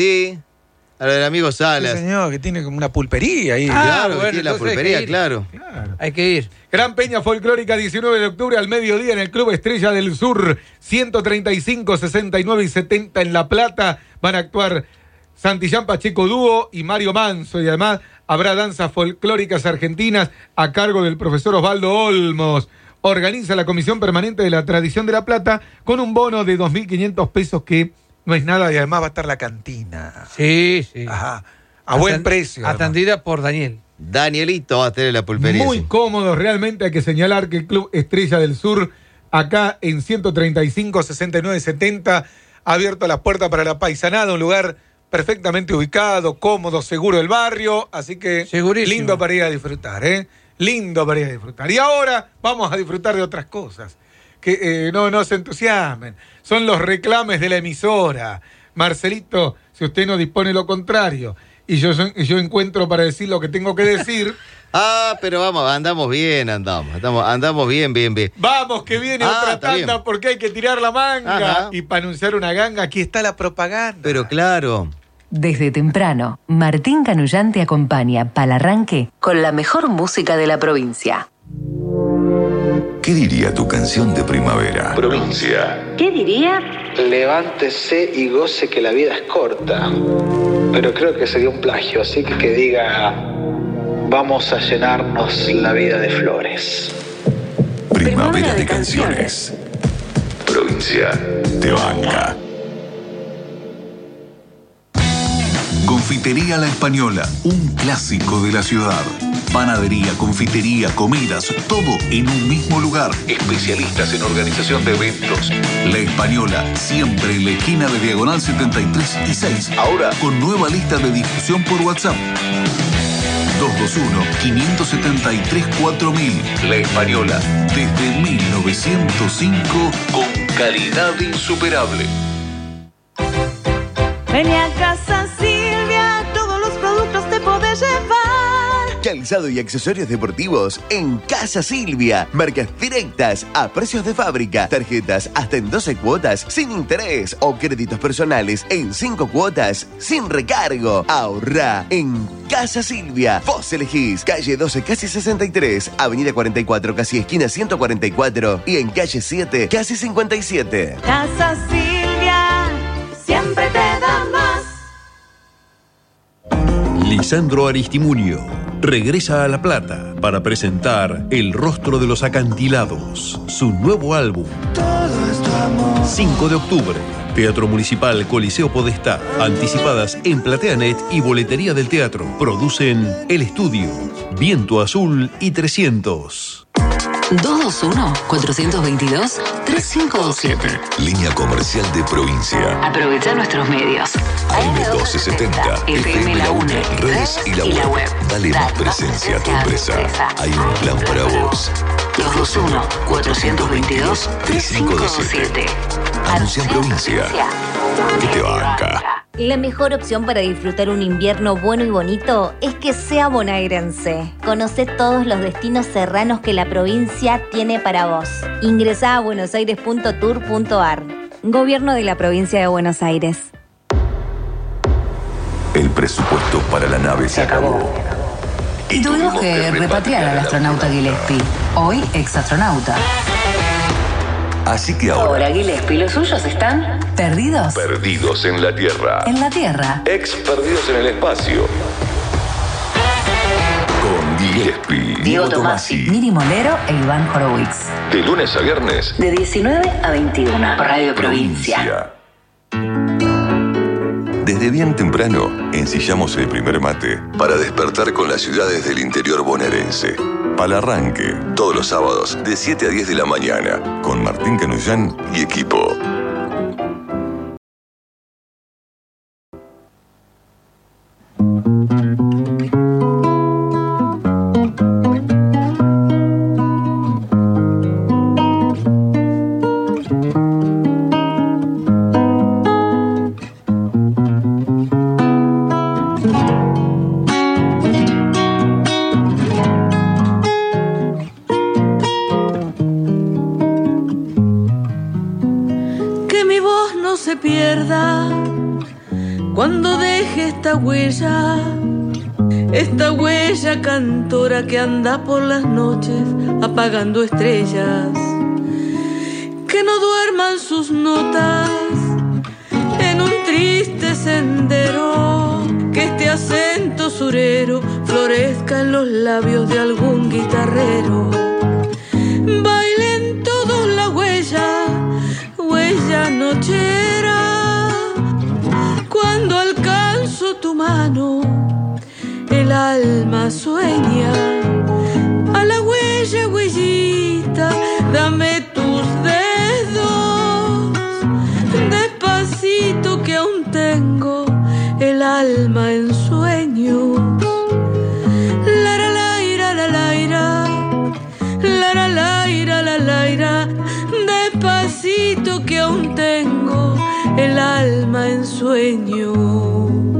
del amigo Salas. Sí, señor, que tiene como una pulpería ahí. Claro, bueno, tiene la pulpería, claro. Hay que ir. Gran Peña Folclórica, 19 de octubre al mediodía en el Club Estrella del Sur. 135, 69 y 70 en La Plata. Van a actuar Santillán Pacheco Dúo y Mario Manso. Y además habrá danzas folclóricas argentinas a cargo del profesor Osvaldo Olmos. Organiza la Comisión Permanente de la Tradición de La Plata con un bono de 2.500 pesos que no es nada, y además va a estar la cantina. Sí, sí. Ajá. A buen precio. Atendida por Daniel. Danielito va a tener la pulpería. Muy cómodo, realmente hay que señalar que el Club Estrella del Sur, acá en 135, 69, 70, ha abierto las puertas para la paisanada, un lugar perfectamente ubicado, cómodo, seguro del barrio, así que lindo para ir a disfrutar, ¿eh? Lindo para ir a disfrutar. Y ahora vamos a disfrutar de otras cosas. Que no se entusiasmen. Son los reclames de la emisora. Marcelito, si usted no dispone lo contrario y yo encuentro para decir lo que tengo que decir. Pero vamos, andamos bien, andamos bien. Vamos, que viene otra tanda bien. porque hay que tirar la manga. Ajá. Y para anunciar una ganga, aquí está la propaganda. Pero claro. Desde temprano, Martín Canullán te acompaña para el arranque con la mejor música de la provincia. ¿Qué diría tu canción de primavera? Provincia. ¿Qué diría? Levántese y goce que la vida es corta. Pero creo que sería un plagio, así que diga: vamos a llenarnos la vida de flores. Primavera de canciones. Provincia te banca. Confitería La Española, un clásico de la ciudad. Panadería, confitería, comidas, todo en un mismo lugar. Especialistas en organización de eventos. La Española, siempre en la esquina de Diagonal 73 y 6. Ahora con nueva lista de difusión por WhatsApp. 221-573-4000. La Española, desde 1905, con calidad insuperable. Ven a Casa Silvia, todos los productos te podés llevar. Calzado y accesorios deportivos en Casa Silvia. Marcas directas a precios de fábrica. Tarjetas hasta en 12 cuotas sin interés o créditos personales en 5 cuotas sin recargo. Ahorrá en Casa Silvia. Vos elegís calle 12 casi 63, avenida 44 casi esquina 144 y en calle 7 casi 57. Casa Silvia, siempre te da más. Lisandro Aristimuño regresa a La Plata para presentar El Rostro de los Acantilados, su nuevo álbum. 5 de octubre, Teatro Municipal Coliseo Podestá. Anticipadas en PlateaNet y Boletería del Teatro. Producen El Estudio, Viento Azul y 300. 221-422-3527. Línea comercial de provincia. Aprovecha nuestros medios. AM1270, FM La UNE, redes y la web. Dale más presencia a tu empresa. Hay un plan para vos. 221-422-3527. Anuncia en provincia. Que te banca. La mejor opción para disfrutar un invierno bueno y bonito es que sea bonaerense. Conoce todos los destinos serranos que la provincia tiene para vos. Ingresá a buenosaires.tour.ar. Gobierno de la provincia de Buenos Aires. El presupuesto para la nave se acabó. Y tuvimos que repatriar al astronauta Gillespie, hoy exastronauta. Así que ahora Gillespie y los suyos están perdidos. Perdidos en la Tierra. En la Tierra. Ex perdidos en el espacio. Con Gillespie, Diego Tomasi, Miri Molero e Iván Horowitz. De lunes a viernes. De 19 a 21. Por Radio Provincia. Desde bien temprano, ensillamos el primer mate para despertar con las ciudades del interior bonaerense. Palarranque, todos los sábados, de 7 a 10 de la mañana, con Martín Canullán y equipo. Esta huella cantora que anda por las noches apagando estrellas, que no duerman sus notas en un triste sendero, que este acento surero florezca en los labios de algún guitarrero. Bailen todos la huella, huella nochera, cuando alcanzo tu mano el alma sueña. A la huella, huellita, dame tus dedos, despacito que aún tengo el alma en sueños. La la la ira, la la ira, la la la ira, la la ira, despacito que aún tengo el alma en sueños.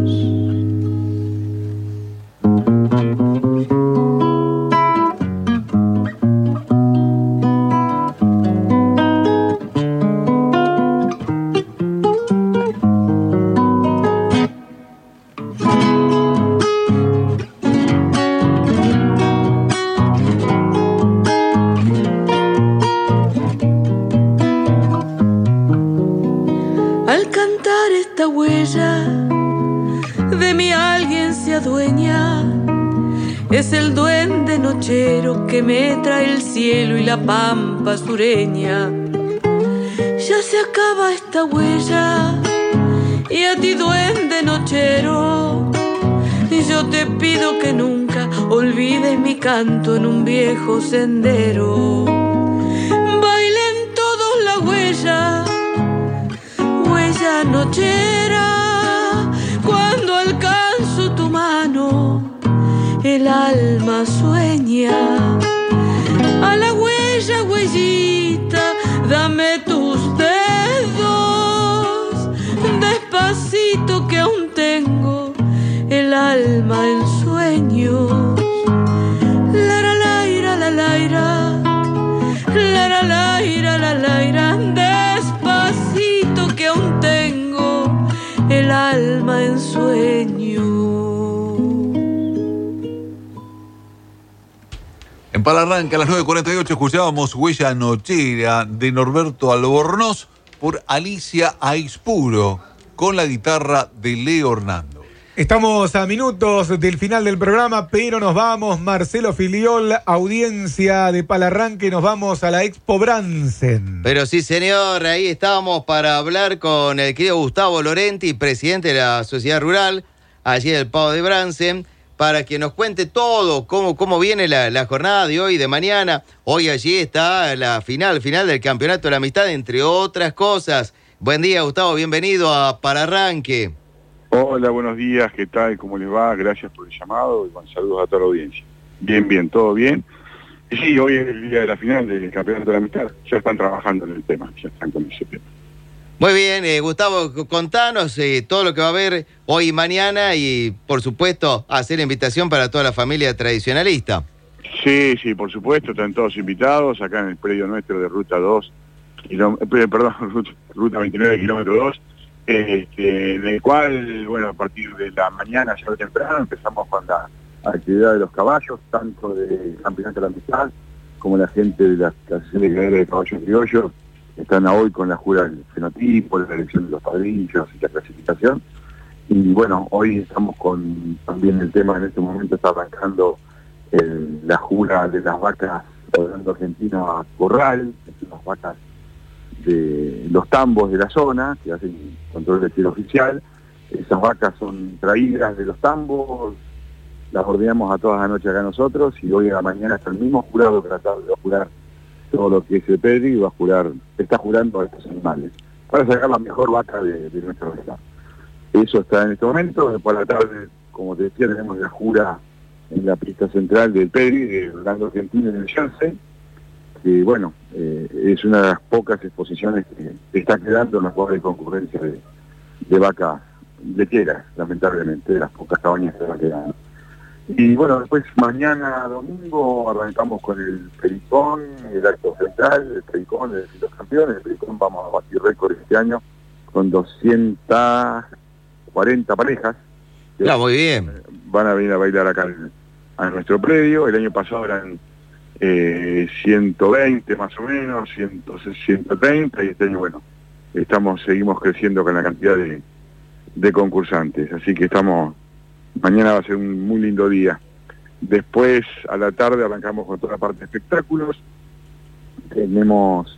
Es el duende nochero que me trae el cielo y la pampa sureña. Ya se acaba esta huella y a ti, duende nochero, yo te pido que nunca olvides mi canto en un viejo sendero. Bailen todos la huella, huella nochera, cuando alcanzo tu mano el alma sueña. A la huella, huellita, dame tus dedos, despacito que aún tengo el alma en sueños. La la la ira, la la ira, la la la ira, la la ira, despacito que aún tengo el alma en sueños. En Palarranque, a las 9:48, escuchábamos Huella Nochera de Norberto Albornoz por Alicia Aispuro, con la guitarra de Leo Hernando. Estamos a minutos del final del programa, pero nos vamos, Marcelo Filiol, audiencia de Palarranque, nos vamos a la Expo Bransen. Pero sí, señor, ahí estábamos para hablar con el querido Gustavo Lorenti, presidente de la Sociedad Rural, allí del Pavo de Bransen, para que nos cuente todo, cómo viene la jornada de hoy y de mañana. Hoy allí está la final del Campeonato de la Amistad, entre otras cosas. Buen día, Gustavo, bienvenido a Palarranque. Hola, buenos días, ¿qué tal? ¿Cómo les va? Gracias por el llamado y bueno, saludos a toda la audiencia. Bien, todo bien. Y sí, hoy es el día de la final del Campeonato de la Amistad. Ya están trabajando en el tema, ya están con ese tema. Muy bien, Gustavo, contanos todo lo que va a haber hoy y mañana y, por supuesto, hacer la invitación para toda la familia tradicionalista. Sí, por supuesto, están todos invitados acá en el predio nuestro de Ruta 2, Ruta 29, kilómetro 2, en el cual, bueno, a partir de la mañana, ya de temprano, empezamos con la actividad de los caballos, tanto del Campeonato de la Amistad como la gente de la Asociación de Criadores de Caballos Criollos. Están hoy con la jura del fenotipo, la elección de los padrillos y la clasificación. Y bueno, hoy estamos con también el tema, en este momento está arrancando la jura de las vacas Orlando Argentina Corral, las vacas de los tambos de la zona, que hacen control del cielo oficial. Esas vacas son traídas de los tambos, las ordenamos a todas las noches acá nosotros, y hoy a la mañana está el mismo jurado que la tarde va a jurar todo lo que es el Pedri, y está jurando a estos animales, para sacar la mejor vaca de nuestra región. Eso está en este momento. Después a la tarde, como te decía, tenemos la jura en la pista central del Pedri, de Orlando Argentina, en el Jersey, que bueno, es una de las pocas exposiciones que está quedando en los juegos de concurrencia de vacas lecheras, lamentablemente, de las pocas cabañas que van quedando. Y bueno, después mañana domingo arrancamos con el Pericón, el acto central, el Pericón de los campeones. El Pericón vamos a batir récord este año con 240 parejas. Muy bien. Van a venir a bailar acá a nuestro predio. El año pasado eran 120 más o menos, 130, y este año, bueno, seguimos creciendo con la cantidad de concursantes. Así que mañana va a ser un muy lindo día. Después, a la tarde, arrancamos con toda la parte de espectáculos. Tenemos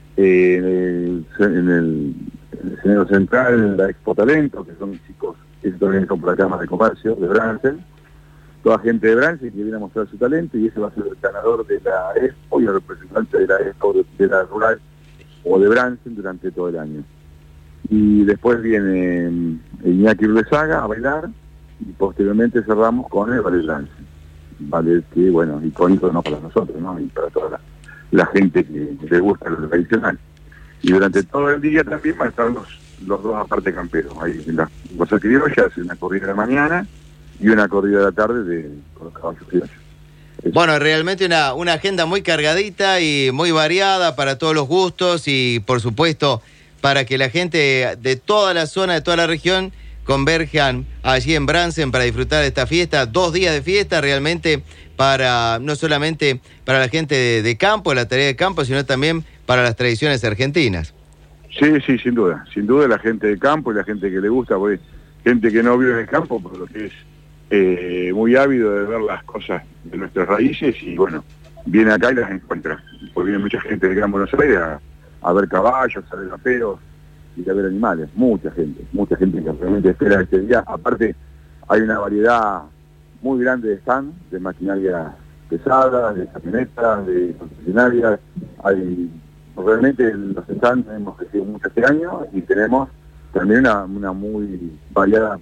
en el escenario central la Expo Talento, que son chicos que se organizan por la Cámara de Comercio de Bransen. Toda gente de Bransen que viene a mostrar su talento, y ese va a ser el ganador de la Expo y el representante de la Expo de la Rural o de Bransen durante todo el año. Y después viene Iñaki Urlesaga a bailar, y posteriormente cerramos con el ballet Bransen. Ballet que, bueno, icónico no para nosotros, ¿no? Y para toda la gente que le gusta lo tradicional. Y durante todo el día también van a estar los dos aparte camperos. Ahí en la Cosa Criolla hace una corrida de la mañana y una corrida de la tarde con los caballos criollos. Bueno, realmente una agenda muy cargadita y muy variada para todos los gustos, y por supuesto para que la gente de toda la zona, de toda la región, converjan allí en Bransen para disfrutar de esta fiesta. 2 días de fiesta realmente, no solamente para la gente de campo, la tarea de campo, sino también para las tradiciones argentinas. Sí, sin duda la gente de campo y la gente que le gusta, porque gente que no vive en el campo, pero que es muy ávido de ver las cosas de nuestras raíces, y bueno, viene acá y las encuentra, porque viene mucha gente del Gran Buenos Aires a ver caballos, a ver raperos y a ver animales, mucha gente que realmente espera este día. Aparte hay una variedad muy grande de stand, de maquinaria pesada, de camionetas, de concesionarias. Realmente los stands hemos crecido mucho este año, y tenemos también una muy variada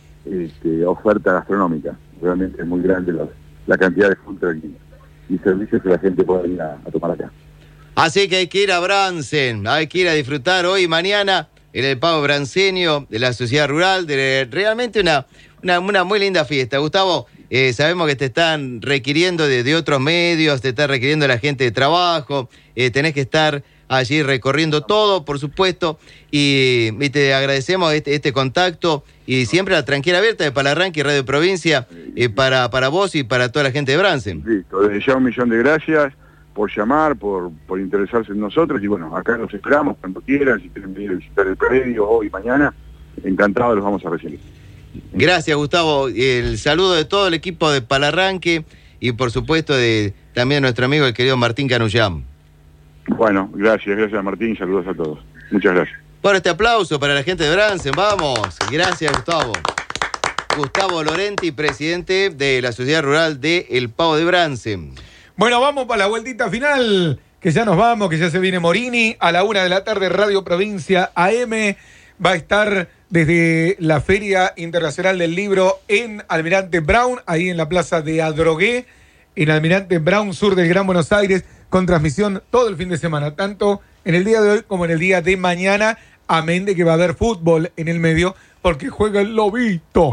oferta gastronómica. Realmente es muy grande la cantidad de food truck y servicios que la gente puede venir a tomar acá. Así que hay que ir a Bransen, hay que ir a disfrutar hoy y mañana en el pavo bransenio de la sociedad rural, realmente una muy linda fiesta. Gustavo, sabemos que te están requiriendo de otros medios, te está requiriendo la gente de trabajo, tenés que estar allí recorriendo todo, por supuesto, y te agradecemos este contacto, y siempre la tranquila abierta de Palarranque y Radio Provincia para vos y para toda la gente de Bransen. Listo, desde ya 1.000.000 de gracias por llamar, por interesarse en nosotros, y bueno, acá los esperamos cuando quieran, si quieren venir a visitar el predio hoy y mañana, encantados los vamos a recibir. Gracias, Gustavo. El saludo de todo el equipo de Palarranque, y por supuesto también nuestro amigo el querido Martín Canullán. Bueno, gracias Martín, saludos a todos. Muchas gracias. Por este aplauso para la gente de Bransen, vamos. Gracias, Gustavo. Gustavo Lorenti, presidente de la Sociedad Rural de El Pavo de Bransen. Bueno, vamos para la vueltita final, que ya nos vamos, que ya se viene Morini. A la 1 de la tarde, Radio Provincia AM va a estar desde la Feria Internacional del Libro en Almirante Brown, ahí en la plaza de Adrogué, en Almirante Brown, sur del Gran Buenos Aires, con transmisión todo el fin de semana, tanto en el día de hoy como en el día de mañana, amén de que va a haber fútbol en el medio, porque juega el Lobito.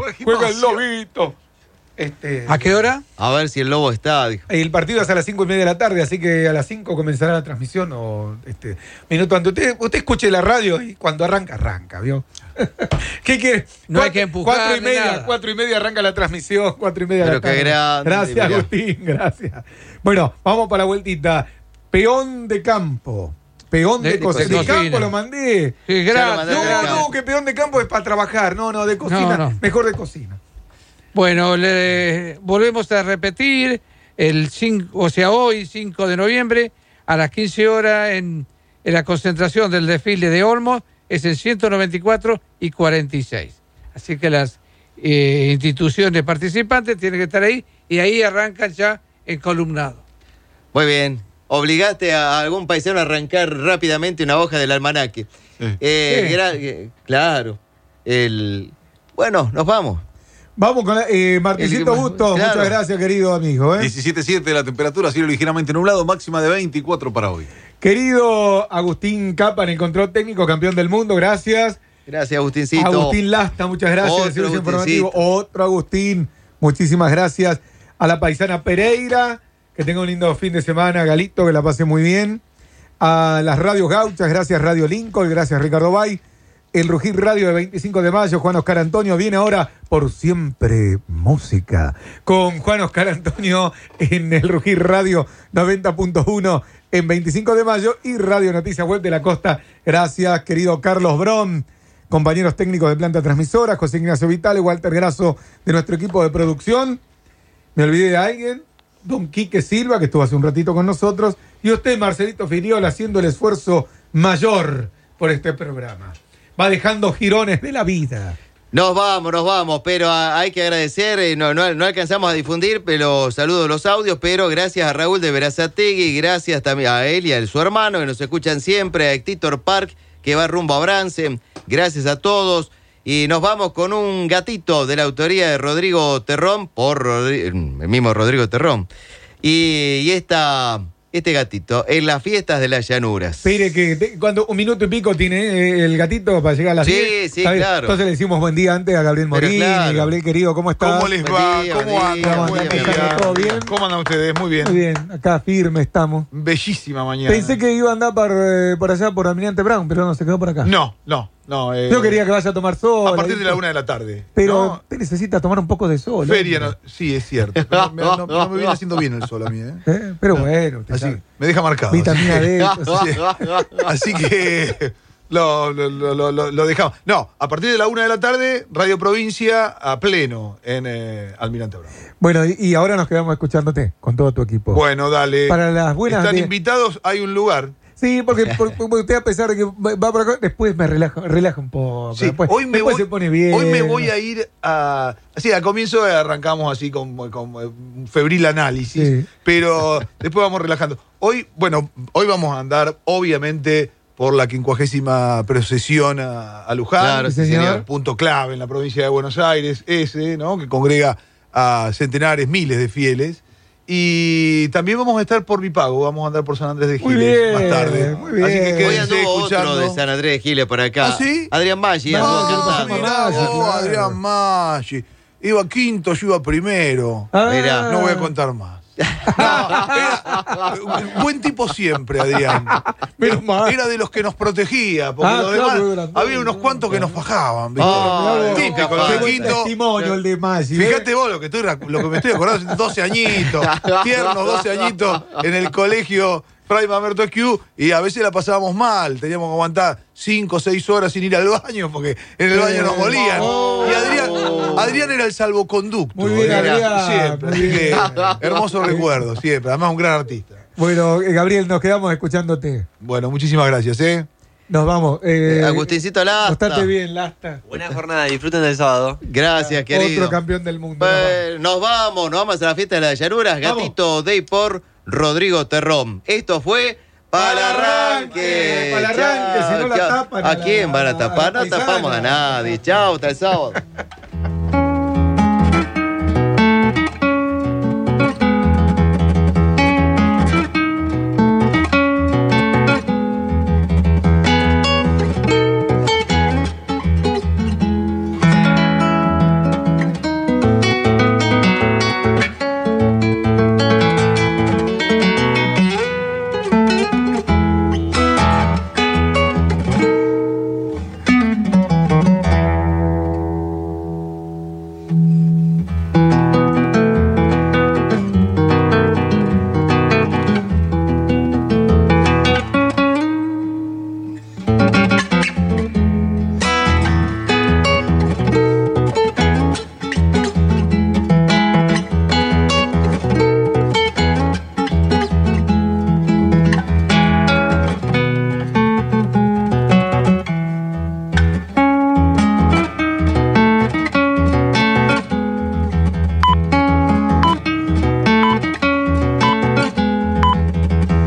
¿A qué hora? A ver si el Lobo está. El partido es a las 5:30 de la tarde, así que a las 5 comenzará la transmisión, o minuto antes. Usted escuche la radio y cuando arranca, ¿vio? ¿Qué quiere? No hay que empujar. 4:30 arranca la transmisión, 4:30 de la tarde. Grande, gracias, Agustín, gracias. Bueno, vamos para la vueltita. Peón de campo. Peón de cocina. De campo lo mandé. Sí, gracias. No, que peón de campo es para trabajar. No, de cocina. No. Mejor de cocina. Bueno, volvemos a repetir hoy, 5 de noviembre, a las 15 horas en la concentración del desfile de Olmos, es en 194 y 46. Así que las instituciones participantes tienen que estar ahí y ahí arrancan ya en columnado. Muy bien. Obligaste a algún paisano a arrancar rápidamente una hoja del almanaque. Claro. Bueno, nos vamos. Vamos con Martincito Bustos. Claro. Muchas gracias, querido amigo. 17.7 la temperatura, cielo ligeramente nublado, máxima de 24 para hoy. Querido Agustín Capa en el control técnico, campeón del mundo, gracias. Gracias, Agustincito. Agustín Lasta, muchas gracias. Otro Servicio informativo. Otro Agustín, muchísimas gracias. A la paisana Pereira, que tenga un lindo fin de semana. Galito, que la pase muy bien. A las radios gauchas, gracias Radio Lincoln, gracias Ricardo Bay. El Rugir Radio de 25 de mayo, Juan Oscar Antonio, viene ahora por Siempre Música. Con Juan Oscar Antonio en el Rugir Radio 90.1 en 25 de mayo y Radio Noticias Web de la Costa. Gracias, querido Carlos Brom, compañeros técnicos de planta transmisora, José Ignacio Vitale, Walter Grasso de nuestro equipo de producción. Me olvidé de alguien, don Quique Silva, que estuvo hace un ratito con nosotros, y usted, Marcelito Firiola, haciendo el esfuerzo mayor por este programa. Va dejando jirones de la vida. Nos vamos, pero hay que agradecer, no alcanzamos a difundir, pero saludo los audios, pero gracias a Raúl de Berazategui, gracias también a él y a su hermano, que nos escuchan siempre, a Héctor Park, que va rumbo a Brance, gracias a todos, y nos vamos con un gatito de la autoría de Rodrigo Terrón, el mismo Rodrigo Terrón, y este gatito, en las fiestas de las llanuras. Espere que cuando 1 minuto y pico tiene el gatito para llegar a las 10. Sí, claro. Entonces le decimos buen día antes a Gabriel Morini. Claro. Gabriel querido, ¿cómo estás? ¿Cómo les va? ¿Cómo andan? Muy bien. ¿Todo bien? ¿Cómo andan ustedes? Muy bien. Muy bien, acá firme estamos. Bellísima mañana. Pensé que iba a andar por allá, por Almirante Brown, pero no, se quedó por acá. No. Yo quería que vaya a tomar sol. A partir de la 1 de la tarde. Pero usted necesita tomar un poco de sol. Feria, no, sí, es cierto. No me viene haciendo bien el sol a mí. Pero bueno. Así, me deja marcado. Vitamina D. Así que lo dejamos. No, a partir de la 1 de la tarde, Radio Provincia a pleno en Almirante Brown. Bueno, y ahora nos quedamos escuchándote con todo tu equipo. Bueno, dale. Para las buenas. Están invitados, hay un lugar. Sí, porque usted, a pesar de que va por acá, después me relaja un poco. Sí, después se pone bien. Hoy me voy a ir a... Sí, al comienzo arrancamos así con un febril análisis, sí, pero después vamos relajando. Hoy vamos a andar, obviamente, por la 50ª procesión a Luján. Claro, sí, señor. Punto clave en la provincia de Buenos Aires, ¿no? Que congrega a centenares, miles de fieles. Y también vamos a estar por Bipago, vamos a andar por San Andrés de Giles más tarde. Muy bien. Así que quédense escuchando. Otro de San Andrés de Giles por acá. ¿Ah, sí? Adrián Maggi. Adrián Maggi. Iba quinto, yo iba primero. Mirá. No voy a contar más. Buen tipo siempre, Adrián. Era de los que nos protegía, porque los demás había unos cuantos que nos fajaban, ¿viste? Típico, los de quinto. Testimonio el de Maggi. Fíjate vos lo que me estoy acordando, 12 añitos, tiernos 12 añitos en el colegio Fray Mamerto Esquiú, y a veces la pasábamos mal, teníamos que aguantar 5 o 6 horas sin ir al baño, porque en el baño nos molían. Y Adrián era el salvoconducto. Muy bien, Adrián. Siempre, así que hermoso recuerdo, siempre. Además, un gran artista. Bueno, Gabriel, nos quedamos escuchándote. Bueno, muchísimas gracias, Nos vamos. Agustincito Lasta. Estate bien, Lasta. Buena jornada, disfruten del sábado. Gracias, querido. Otro campeón del mundo. Nos vamos a la fiesta de las llanuras. Gatito Day por Rodrigo Terrón. Esto fue Palarranque. Palarranque, si no la tapan. ¿A quién van a tapar? No tapamos a nadie. Chao, hasta el sábado.